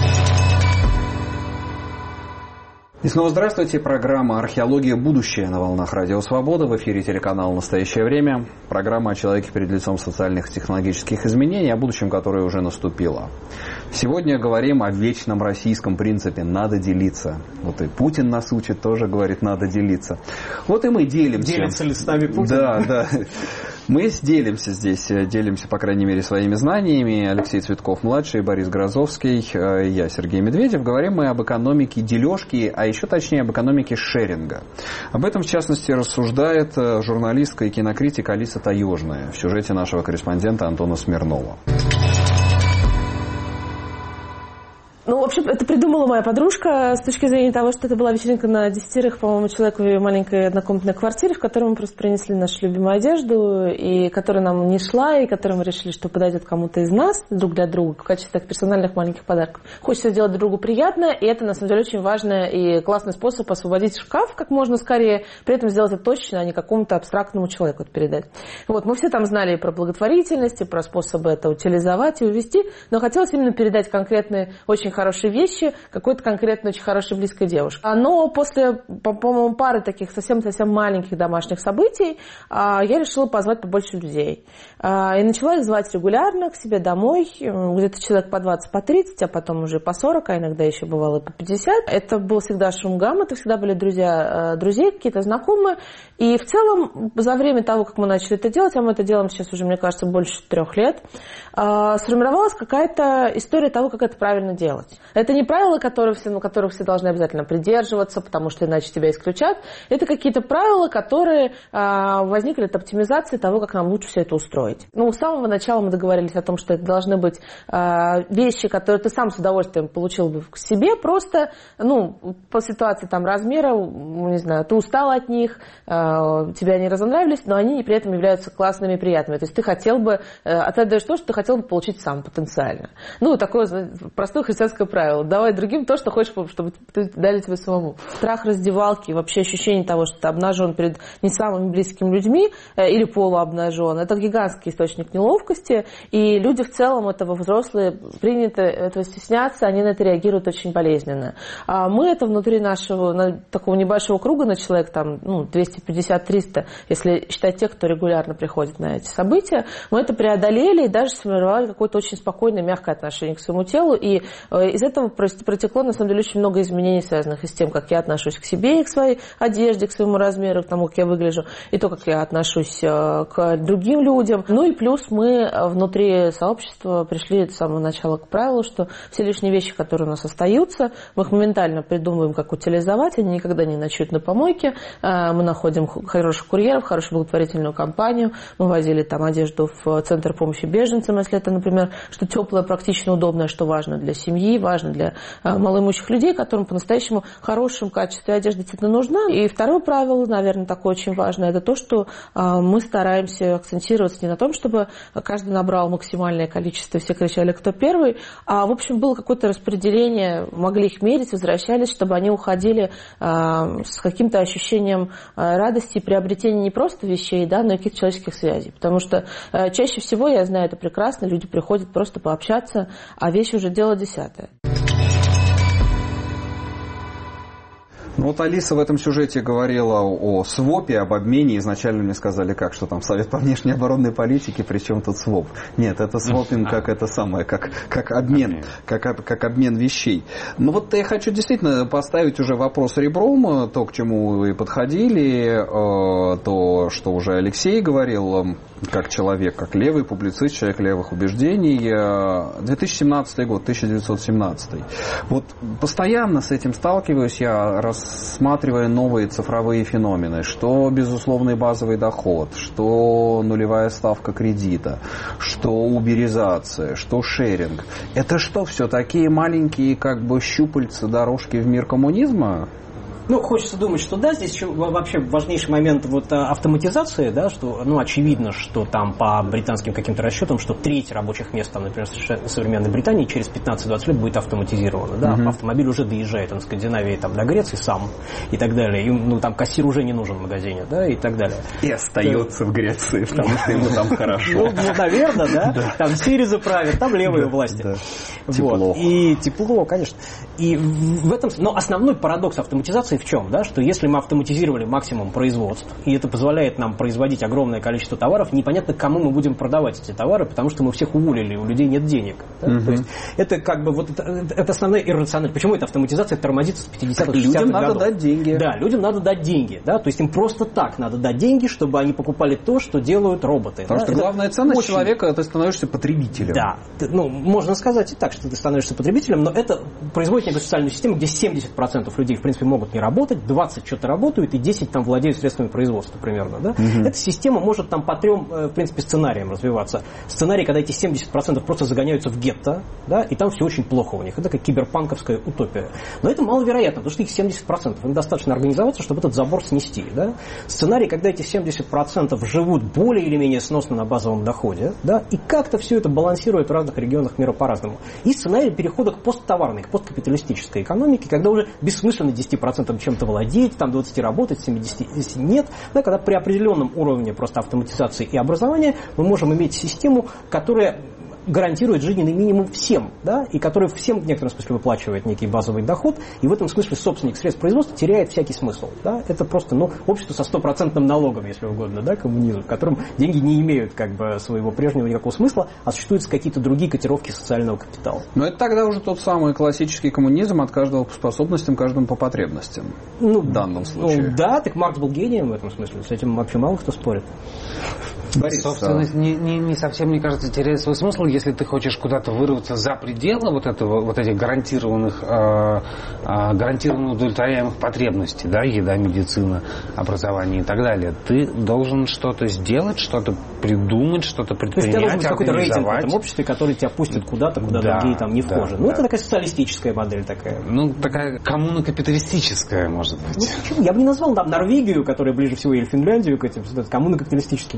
И снова здравствуйте. Программа «Археология. Будущее» на волнах Радио Свобода. В эфире телеканал «Настоящее время». Программа о человеке перед лицом социальных и технологических изменений, о будущем, которое уже наступило. Сегодня говорим о вечном российском принципе «надо делиться». Вот и Путин нас учит, тоже говорит «надо делиться». Вот и мы делимся. Делится ли с нами Путин? Да, да. Мы делимся здесь, делимся, по крайней мере, своими знаниями. Алексей Цветков-младший, Борис Грозовский, я, Сергей Медведев. Говорим мы об экономике дележки, а еще точнее об экономике шеринга. Об этом, в частности, рассуждает журналистка и кинокритик Алиса Таежная в сюжете нашего корреспондента Антона Смирнова. Ну, вообще, это придумала моя подружка с точки зрения того, что это была вечеринка на десятерых, по-моему, человек в ее маленькой однокомнатной квартире, в которой мы просто принесли нашу любимую одежду, и которая нам не шла, и которой мы решили, что подойдет кому-то из нас друг для друга в качестве таких персональных маленьких подарков. Хочется сделать друг другу приятное, и это, на самом деле, очень важный и классный способ освободить шкаф как можно скорее, при этом сделать это точно, а не какому-то абстрактному человеку это передать. Вот, мы все там знали и про благотворительность, и про способы это утилизовать и увести, но хотелось именно передать конкретные, очень хорошие вещи какой-то конкретно очень хорошей близкой девушке. Но после, по-моему, пары таких совсем-совсем маленьких домашних событий я решила позвать побольше людей. И начала их звать регулярно к себе домой, где-то человек по двадцать, по тридцать, а потом уже по сорок, а иногда еще бывало и по пятьдесят. Это был всегда шум-гам, это всегда были друзья друзей, какие-то знакомые. И в целом за время того, как мы начали это делать, а мы это делаем сейчас уже, мне кажется, больше трех лет, сформировалась какая-то история того, как это правильно делать. Это не правила, которые все, ну, которых все должны обязательно придерживаться, потому что иначе тебя исключат. Это какие-то правила, которые а, возникли от оптимизации того, как нам лучше все это устроить. Ну, с самого начала мы договорились о том, что это должны быть а, вещи, которые ты сам с удовольствием получил бы к себе, просто, ну, по ситуации там размера, не знаю, ты устал от них, а, тебе они разонравились, но они при этом являются классными и приятными. То есть ты хотел бы, а, ты отдаешь то, что ты хотел бы получить сам потенциально. Ну, такое простое христианское гигантское правило. Давай другим то, что хочешь, чтобы дали тебе самому. Страх раздевалки, вообще ощущение того, что ты обнажен перед не самыми близкими людьми или полуобнажен, это гигантский источник неловкости, и люди в целом, этого взрослые, принято этого стесняться, они на это реагируют очень болезненно. А мы это внутри нашего на, такого небольшого круга, на человек там, ну, двести пятьдесят - триста, если считать тех, кто регулярно приходит на эти события, мы это преодолели и даже сформировали какое-то очень спокойное, мягкое отношение к своему телу, и из этого протекло, на самом деле, очень много изменений, связанных с тем, как я отношусь к себе и к своей одежде, к своему размеру, к тому, как я выгляжу, и то, как я отношусь к другим людям. Ну и плюс мы внутри сообщества пришли с самого начала к правилу, что все лишние вещи, которые у нас остаются, мы их моментально придумываем, как утилизовать, они никогда не ночуют на помойке, мы находим хороших курьеров, хорошую благотворительную компанию, мы возили там одежду в центр помощи беженцам, если это, например, что теплое, практично удобное, что важно для семьи, важно для малоимущих людей, которым по-настоящему в хорошем качестве одежда действительно нужна. И второе правило, наверное, такое очень важное, это то, что мы стараемся акцентироваться не на том, чтобы каждый набрал максимальное количество, все кричали, кто первый, а, в общем, было какое-то распределение, могли их мерить, возвращались, чтобы они уходили с каким-то ощущением радости и приобретения не просто вещей, да, но и каких-то человеческих связей. Потому что чаще всего, я знаю это прекрасно, люди приходят просто пообщаться, а вещи уже дело десятое. Ну вот Алиса в этом сюжете говорила о свопе, об обмене. Изначально мне сказали, как, что там Совет по внешней оборонной политике, при чем тут своп? Нет, это свопинг, как это самое, как, как обмен, как, как обмен вещей. Ну вот я хочу действительно поставить уже вопрос ребром, то, к чему вы подходили, то, что уже Алексей говорил, как человек, как левый публицист, человек левых убеждений. две тысячи семнадцатый год, тысяча девятьсот семнадцатый. Вот постоянно с этим сталкиваюсь я, рассматривая новые цифровые феномены, что безусловный базовый доход, что нулевая ставка кредита, что уберизация, что шеринг. Это что, все такие маленькие как бы щупальца дорожки в мир коммунизма? Ну, хочется думать, что да, здесь еще вообще важнейший момент вот автоматизации, да, что, ну, очевидно, что там по британским каким-то расчетам, что треть рабочих мест, там, например, в современной Британии через пятнадцать-двадцать лет будет автоматизировано, да, uh-huh. Автомобиль уже доезжает, он в Скандинавии, там, до Греции сам и так далее, и, ну, там кассир уже не нужен в магазине, да, и так далее. И остается в Греции, потому что ему там хорошо. Ну, наверное, да, там Сириза правит, там левые власти. Тепло. И тепло, конечно. И в этом, но основной парадокс автоматизации в чем? Да? Что если мы автоматизировали максимум производств, и это позволяет нам производить огромное количество товаров, непонятно, кому мы будем продавать эти товары, потому что мы всех уволили, у людей нет денег. Да? Угу. То есть это как бы вот это, это основная иррациональность. Почему эта автоматизация тормозится с пятидесятых, шестидесятых годов? Людям надо дать деньги. Да, людям надо дать деньги. Да? То есть им просто так надо дать деньги, чтобы они покупали то, что делают роботы. Потому да? что это главная ценность очень... человека – ты становишься потребителем. Да. Ну, можно сказать и так, что ты становишься потребителем, но это производит некую социальную систему, где семьдесят процентов людей, в принципе, могут не работать, двадцать процентов что-то работают, и десять процентов там владеют средствами производства примерно. Да? Угу. Эта система может там по трем, в принципе, сценариям развиваться. Сценарий, когда эти семьдесят процентов просто загоняются в гетто, да, и там все очень плохо у них. Это как киберпанковская утопия. Но это маловероятно, потому что их семьдесят процентов. Им достаточно организоваться, чтобы этот забор снести. Да? Сценарий, когда эти семьдесят процентов живут более или менее сносно на базовом доходе, да, и как-то все это балансирует в разных регионах мира по-разному. И сценарий перехода к посттоварной, к посткапиталистической экономике, когда уже бессмысленно десять процентов чем-то владеть, там двадцать процентов работать, семьдесят процентов нет. Да, когда при определенном уровне просто автоматизации и образования мы можем иметь систему, которая гарантирует жизненный минимум всем, да, и который всем в некотором смысле выплачивает некий базовый доход, и в этом смысле собственник средств производства теряет всякий смысл. Да. Это просто, ну, общество со стопроцентным налогом, если угодно, да, коммунизм, в котором деньги не имеют как бы своего прежнего никакого смысла, а существуют какие-то другие котировки социального капитала. Но это тогда уже тот самый классический коммунизм от каждого по способностям, каждому по потребностям. Ну, в данном случае. Ну, да, так Маркс был гением в этом смысле, с этим вообще мало кто спорит. Борис, собственность не, не, не совсем, мне кажется, теряет свой смысл, если ты хочешь куда-то вырваться за пределы вот, этого, вот этих гарантированных, э, э, гарантированно удовлетворяемых потребностей, да, еда, медицина, образование и так далее. Ты должен что-то сделать, что-то придумать, что-то предпринять, организовать. То есть у тебя должен быть какой-то рейтинг в этом обществе, который тебя пустит куда-то, куда да, другие там не да, вхожи. Ну, да. Это такая социалистическая модель такая. Ну, такая коммуно-капиталистическая, может быть. Ну, я бы не назвал там Норвегию, которая ближе всего, или Финляндию к этим коммуно-капиталистическими странами.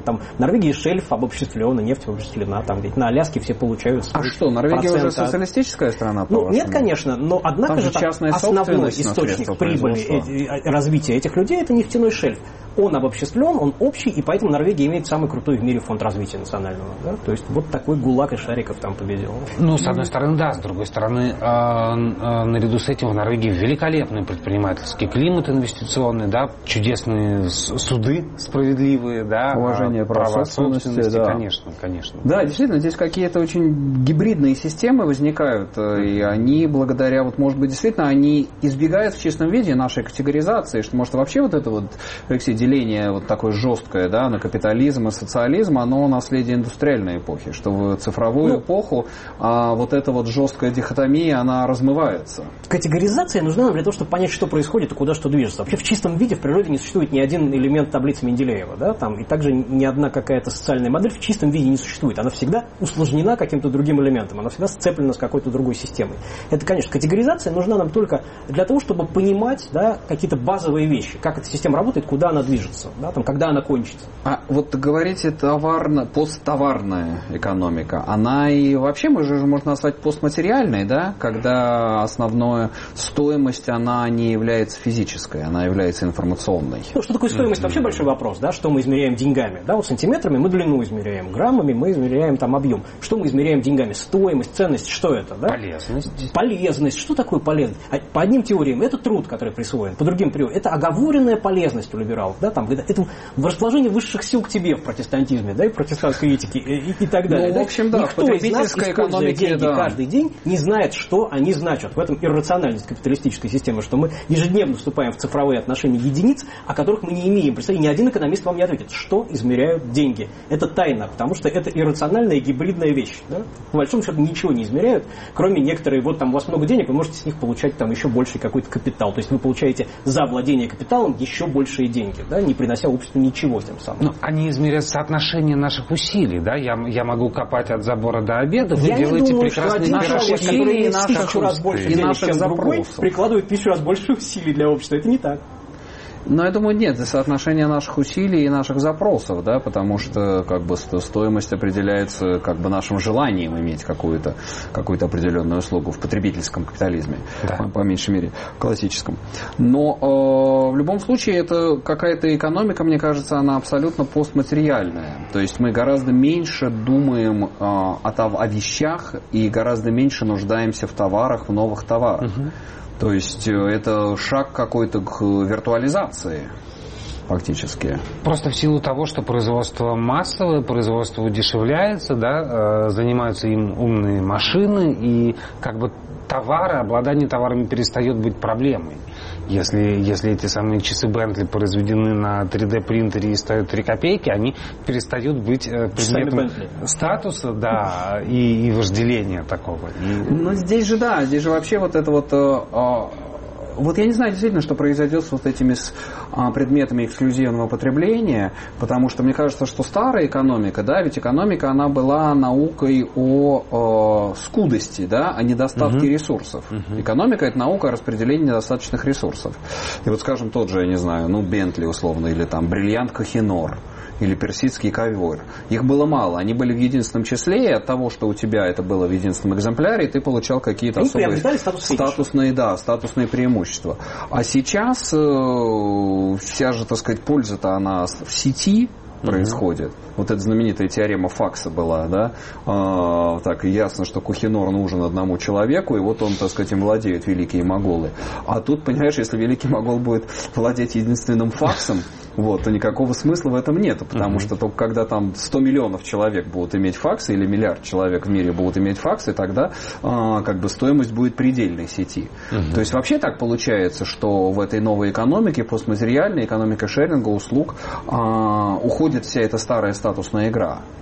Там в Норвегии шельф обобществлен, нефть обобществлена, там ведь на Аляске все получают. А что, Норвегия уже социалистическая страна? Ну, нет, конечно, но однако там же там основной источник прибыли развития этих людей — это нефтяной шельф. Он обобществлен, он общий, и поэтому Норвегия имеет самый крутой в мире фонд развития национального. Да? То есть вот такой ГУЛАГ и Шариков там победил. Ну, с одной стороны, да, с другой стороны, э, э, наряду с этим в Норвегии великолепный предпринимательский климат инвестиционный, да, чудесные суды справедливые, да, уважение права собственности, да. Конечно, конечно. Да, действительно, здесь какие-то очень гибридные системы возникают, и они благодаря, вот, может быть, действительно, они избегают в чистом виде нашей категоризации, что, может, вообще вот это вот, Алексей, деление вот такое жесткое, да, на капитализм и социализм, оно наследие индустриальной эпохи, что в цифровую ну, эпоху а, вот эта вот жесткая дихотомия, она размывается. Категоризация нужна нам для того, чтобы понять, что происходит и куда что движется. Вообще в чистом виде в природе не существует ни один элемент таблицы Менделеева, да, там, и также ни одна какая-то социальная модель в чистом виде не существует. Она всегда усложнена каким-то другим элементом, она всегда сцеплена с какой-то другой системой. Это, конечно, категоризация нужна нам только для того, чтобы понимать, да, какие-то базовые вещи, как эта система работает, куда она движется. Да, там, когда она кончится. А вот говорите, товарно, посттоварная экономика, она и вообще, мы же можно назвать постматериальной, да, когда основная стоимость, она не является физической, она является информационной. Ну, что такое стоимость? Вообще большой вопрос, да, что мы измеряем деньгами. Да, вот сантиметрами мы длину измеряем, граммами мы измеряем там объем. Что мы измеряем деньгами? Стоимость, ценность, что это? Да? Полезность. Полезность. Что такое полезность? По одним теориям это труд, который присвоен, по другим теориям это оговоренная полезность у либералов. Да, там, это расположение высших сил к тебе в протестантизме, да, и протестантской этике, и, и так далее. Ну, да? в общем, да, никто из нас, используя деньги да. каждый день, не знает, что они значат. В этом иррациональность капиталистической системы, что мы ежедневно вступаем в цифровые отношения единиц, о которых мы не имеем. Представьте, ни один экономист вам не ответит, что измеряют деньги. Это тайна, потому что это иррациональная гибридная вещь. Да? По большому счету ничего не измеряют, кроме некоторых, вот там у вас много денег, вы можете с них получать там еще больший какой-то капитал. То есть вы получаете за владение капиталом еще большие деньги, да, не принося обществу ничего тем самым. Ну, они измеряют соотношение наших усилий, да? Я, я могу копать от забора до обеда, вы я делаете думаю, прекрасные наши усилия, и наших раз больше денег, чем другой, прикладывают тысячу раз больше усилий для общества. Это не так. Но я думаю, нет, это соотношение наших усилий и наших запросов, да, потому что как бы стоимость определяется как бы нашим желанием иметь какую-то, какую-то определенную услугу в потребительском капитализме, да. по, по меньшей мере, классическом. Но э, в любом случае это какая-то экономика, мне кажется, она абсолютно постматериальная. То есть мы гораздо меньше думаем э, о, о вещах и гораздо меньше нуждаемся в товарах, в новых товарах. Угу. То есть это шаг какой-то к виртуализации фактически. Просто в силу того, что производство массовое, производство удешевляется, да, занимаются им умные машины, и как бы товары, обладание товарами перестает быть проблемой. Если, если эти самые часы Бентли произведены на три дэ принтере и стоят три копейки, они перестают быть предметом статуса, да, и, и вожделения такого. И... Ну, здесь же, да, здесь же вообще вот это вот... Э, Вот я не знаю действительно, что произойдет с вот этими с, а, предметами эксклюзивного потребления, потому что мне кажется, что старая экономика, да, ведь экономика, она была наукой о, о скудости, да, о недостатке uh-huh. ресурсов. Uh-huh. Экономика – это наука о распределении недостаточных ресурсов. И вот, скажем, тот же, я не знаю, ну, Бентли условно, или там бриллиант Кохинор, или персидский ковер. Их было мало. Они были в единственном числе, и от того, что у тебя это было в единственном экземпляре, ты получал какие-то Они особые статус статусные, да, статусные преимущества. А сейчас э, вся же, так сказать, польза-то она в сети происходит. Mm-hmm. Вот эта знаменитая теорема Факса была, да, а, так ясно, что Кохинор нужен одному человеку, и вот он, так сказать, им владеют великие моголы. А тут, понимаешь, если великий могол будет владеть единственным факсом, вот, то никакого смысла в этом нету, потому mm-hmm. что только когда там сто миллионов человек будут иметь факсы, или миллиард человек в мире будут иметь факсы, тогда а, как бы стоимость будет предельной сети. Mm-hmm. То есть вообще так получается, что в этой новой экономике, постматериальной, экономика шеринга, услуг, а, уходит вся эта старая статусная игра.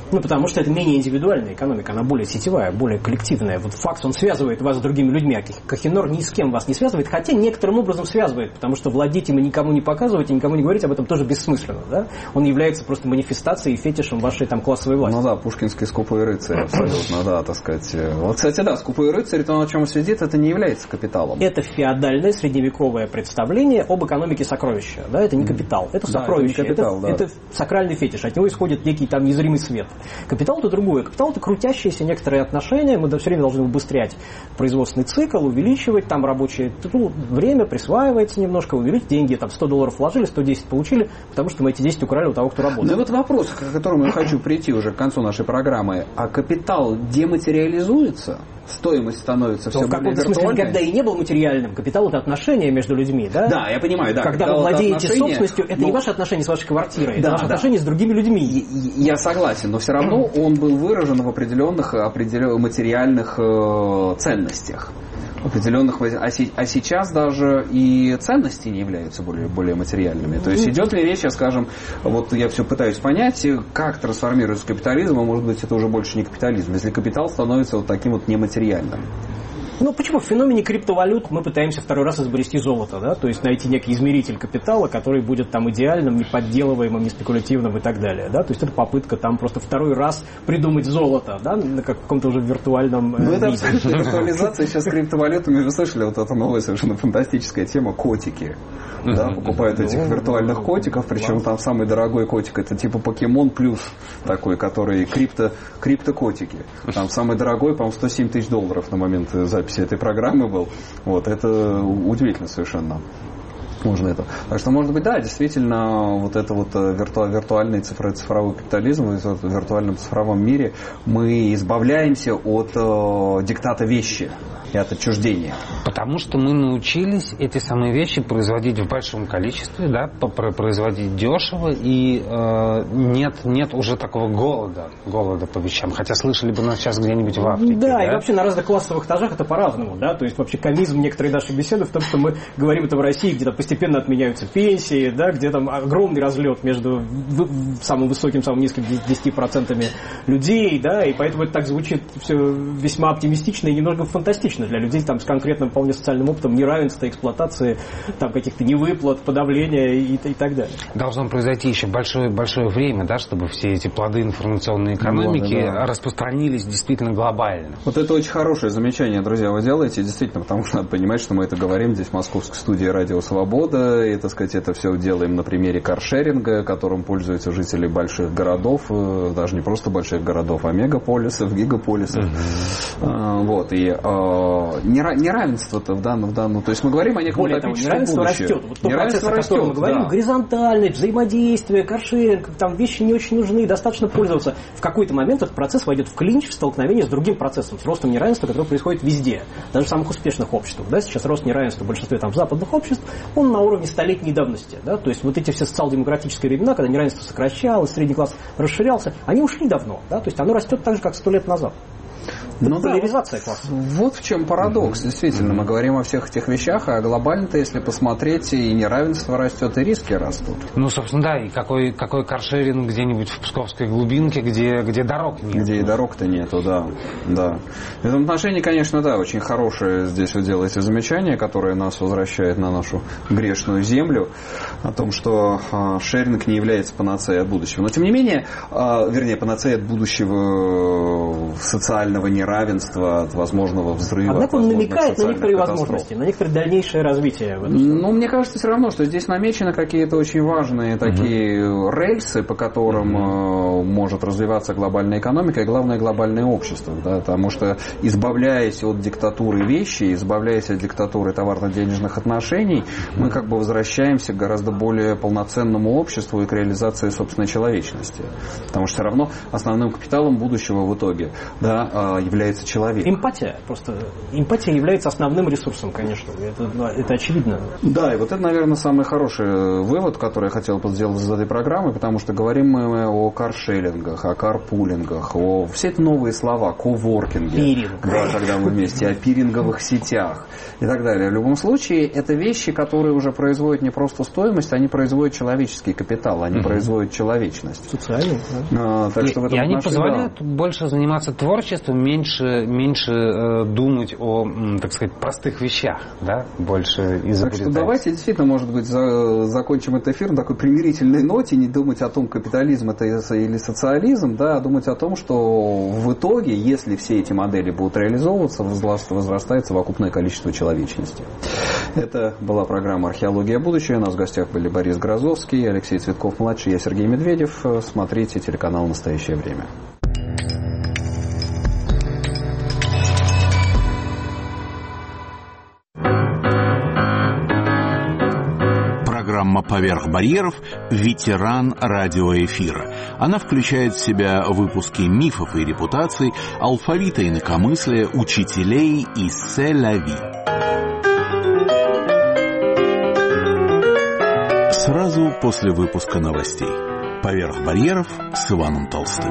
Ну, потому что это менее индивидуальная экономика, она более сетевая, более коллективная. Вот факс, он связывает вас с другими людьми, а Кохинор ни с кем вас не связывает, хотя некоторым образом связывает, потому что владеть им и никому не показывать, и никому не говорить об этом тоже бессмысленно, да? Он является просто манифестацией и фетишем вашей там классовой власти. Ну да, пушкинский скупой рыцарь, абсолютно, да, так сказать. Вот, кстати, да, скупой рыцарь, то, на чем он сидит, это не является капиталом. Это феодальное средневековое представление об экономике сокровища, да? Это не капитал, это да, сокровище, это, не капитал, это, да. это сакральный фетиш, от него исходит некий там незримый свет. Капитал – это другое. Капитал – это крутящиеся некоторые отношения. Мы все время должны убыстрять производственный цикл, увеличивать там рабочее ну, время, присваивается немножко, увеличить деньги. Там сто долларов вложили, сто десять получили, потому что мы эти десять украли у того, кто работает. Ну и вот вопрос, к которому я хочу прийти уже к концу нашей программы. А капитал дематериализуется? Стоимость становится все в более каком-то смысле виртуальной? никогда и не был материальным. Капитал – это отношения между людьми, да? Да, я понимаю, да. Когда вы владеете отношения, собственностью, это но... не ваши отношения с вашей квартирой, да, это ваши да. отношения с другими людьми. Я, я согласен, но все равно он был выражен в определенных, определенных материальных э, ценностях. Определенных, а, си, а сейчас даже и ценности не являются более, более материальными. То есть идет ли речь, скажем, вот я все пытаюсь понять, как трансформируется капитализм, а может быть это уже больше не капитализм, если капитал становится вот таким вот нематериальным. Ну, почему? В феномене криптовалют мы пытаемся второй раз изобрести золото, да, то есть найти некий измеритель капитала, который будет там идеальным, неподделываемым, не спекулятивным и так далее, да, то есть это попытка там просто второй раз придумать золото, да, на каком-то уже виртуальном э, Ну, это виде. абсолютно виртуализация сейчас с криптовалютами. Вы слышали, вот эта новая совершенно фантастическая тема — котики. Да, покупают этих виртуальных котиков, причем там самый дорогой котик — это типа покемон плюс такой, который крипто, криптокотики. Там самый дорогой, по-моему, сто семь тысяч долларов на момент записи этой программы был. Вот, это удивительно совершенно. Можно это. Так что, может быть, да, действительно, вот это вот вирту, виртуальный цифровой, цифровой капитализм, в виртуальном цифровом мире мы избавляемся от э, диктата вещи и от отчуждения. Потому что мы научились эти самые вещи производить в большом количестве, да, производить дешево, и э, нет, нет уже такого голода, голода по вещам. Хотя слышали бы нас сейчас где-нибудь в Африке. Да, да, и вообще на разных классовых этажах это по-разному, да, то есть вообще комизм некоторые наши беседы в том, что мы говорим это в России, где-то постепенно отменяются пенсии, да, где там огромный разлет между самым высоким, самым низким десятью процентами людей, да, и поэтому это так звучит все весьма оптимистично и немного фантастично для людей там с конкретным вполне социальным опытом неравенства, эксплуатации, там каких-то невыплат, подавления и, и так далее. Должно произойти еще большое, большое время, да, чтобы все эти плоды информационной экономики ну, да. распространились действительно глобально. Вот это очень хорошее замечание, друзья, вы делаете, действительно, потому что надо понимать, что мы это говорим здесь в московской студии «Радио Свобода», и, так сказать, это все делаем на примере каршеринга, которым пользуются жители больших городов, даже не просто больших городов, а мегаполисов, гигаполисов. Uh-huh. Вот, и неравенство-то в данном, в данном, то есть мы говорим о неком утопическом будущем. Неравенство растет. Вот то неравенство процесс, о котором мы говорим, да. горизонтальное взаимодействие, каршеринг, там вещи не очень нужны, достаточно пользоваться. В какой-то момент этот процесс войдет в клинч, в столкновение с другим процессом, с ростом неравенства, который происходит везде, даже в самых успешных обществах. Да? Сейчас рост неравенства в большинстве там, западных обществ, он на уровне столетней давности. Да? То есть вот эти все социал-демократические времена, когда неравенство сокращалось, средний класс расширялся, они ушли давно. Да? То есть оно растет так же, как сто лет назад. Ну, поляризация да, класса. Вот в чем парадокс. Mm-hmm. Действительно, mm-hmm. мы говорим о всех этих вещах, а глобально-то, если посмотреть, и неравенство растет, и риски растут. Ну, собственно, да, и какой, какой каршеринг где-нибудь в Псковской глубинке, где, где дорог нет. Где и дорог-то нету, да. да. В этом отношении, конечно, да, очень хорошее здесь вы делаете замечание, которое нас возвращает на нашу грешную землю, о том, что э, шеринг не является панацеей от будущего. Но, тем не менее, э, вернее, панацеей от будущего социального неравенства, равенства, от возможного взрыва. Однако он намекает на некоторые возможности, на некоторое дальнейшее развитие. Ну, мне кажется, все равно, что здесь намечены какие-то очень важные mm-hmm. такие рельсы, по которым mm-hmm. может развиваться глобальная экономика и, главное, глобальное общество. Да, потому что, избавляясь от диктатуры вещи, избавляясь от диктатуры товарно-денежных отношений, mm-hmm. мы как бы возвращаемся к гораздо более полноценному обществу и к реализации собственной человечности. Потому что все равно основным капиталом будущего в итоге да, является является человеком. Эмпатия. Просто эмпатия является основным ресурсом, конечно. Это, это очевидно. Да, и вот это, наверное, самый хороший вывод, который я хотел бы сделать из этой программы, потому что говорим мы о каршерингах, о карпулингах, о все эти новые слова, коворкинге. Пиринг. Да, когда мы вместе, о пиринговых сетях и так далее. В любом случае, это вещи, которые уже производят не просто стоимость, они производят человеческий капитал, они mm-hmm. производят человечность. Социальный. Да. А, так и что в этом и они отношении, позволяют да. больше заниматься творчеством, меньше, меньше э, думать о, так сказать, простых вещах, да, больше изобретать. Так что давайте действительно, может быть, за, закончим этот эфир на такой примирительной ноте, не думать о том, капитализм это или социализм, да, а думать о том, что в итоге, если все эти модели будут реализовываться, возрастает совокупное количество человечности. Это была программа «Археология. Будущее». У нас в гостях были Борис Грозовский, Алексей Цветков-младший, я Сергей Медведев. Смотрите телеканал «Настоящее время». Программа «Поверх барьеров» – ветеран радиоэфира. Она включает в себя выпуски мифов и репутаций, алфавита инакомыслия, учителей и се-ля-ви. Сразу после выпуска новостей. «Поверх барьеров» с Иваном Толстым.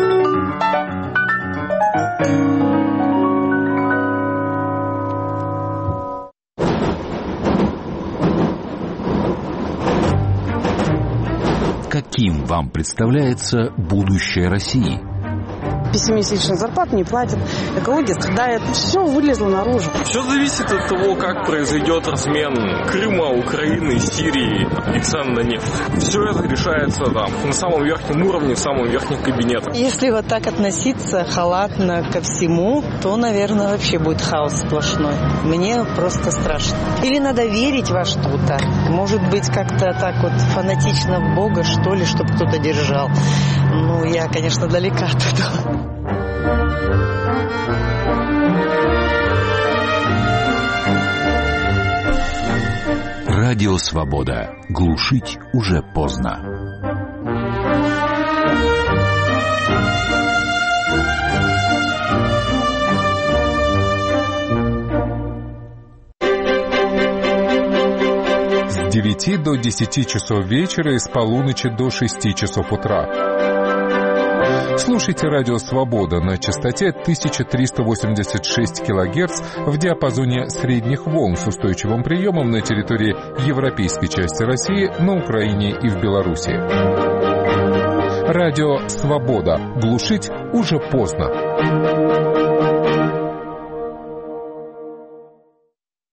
Каким вам представляется будущее России? Пятимесячную зарплату не платят, экология страдает, все вылезло наружу. Все зависит от того, как произойдет размен Крыма, Украины, Сирии и цен на нефть. Все это решается там, на самом верхнем уровне, в самом верхних кабинетах. Если вот так относиться халатно ко всему, то, наверное, вообще будет хаос сплошной. Мне просто страшно. Или надо верить во что-то. Может быть, как-то так вот фанатично в Бога, что ли, чтобы кто-то держал. Ну, я, конечно, далека от этого. Радио «Свобода». Глушить уже поздно. С девяти до десяти часов вечера и с полуночи до шести часов утра. Слушайте радио «Свобода» на частоте тысяча триста восемьдесят шесть килогерц в диапазоне средних волн с устойчивым приемом на территории европейской части России, на Украине и в Беларуси. Радио «Свобода». Глушить уже поздно.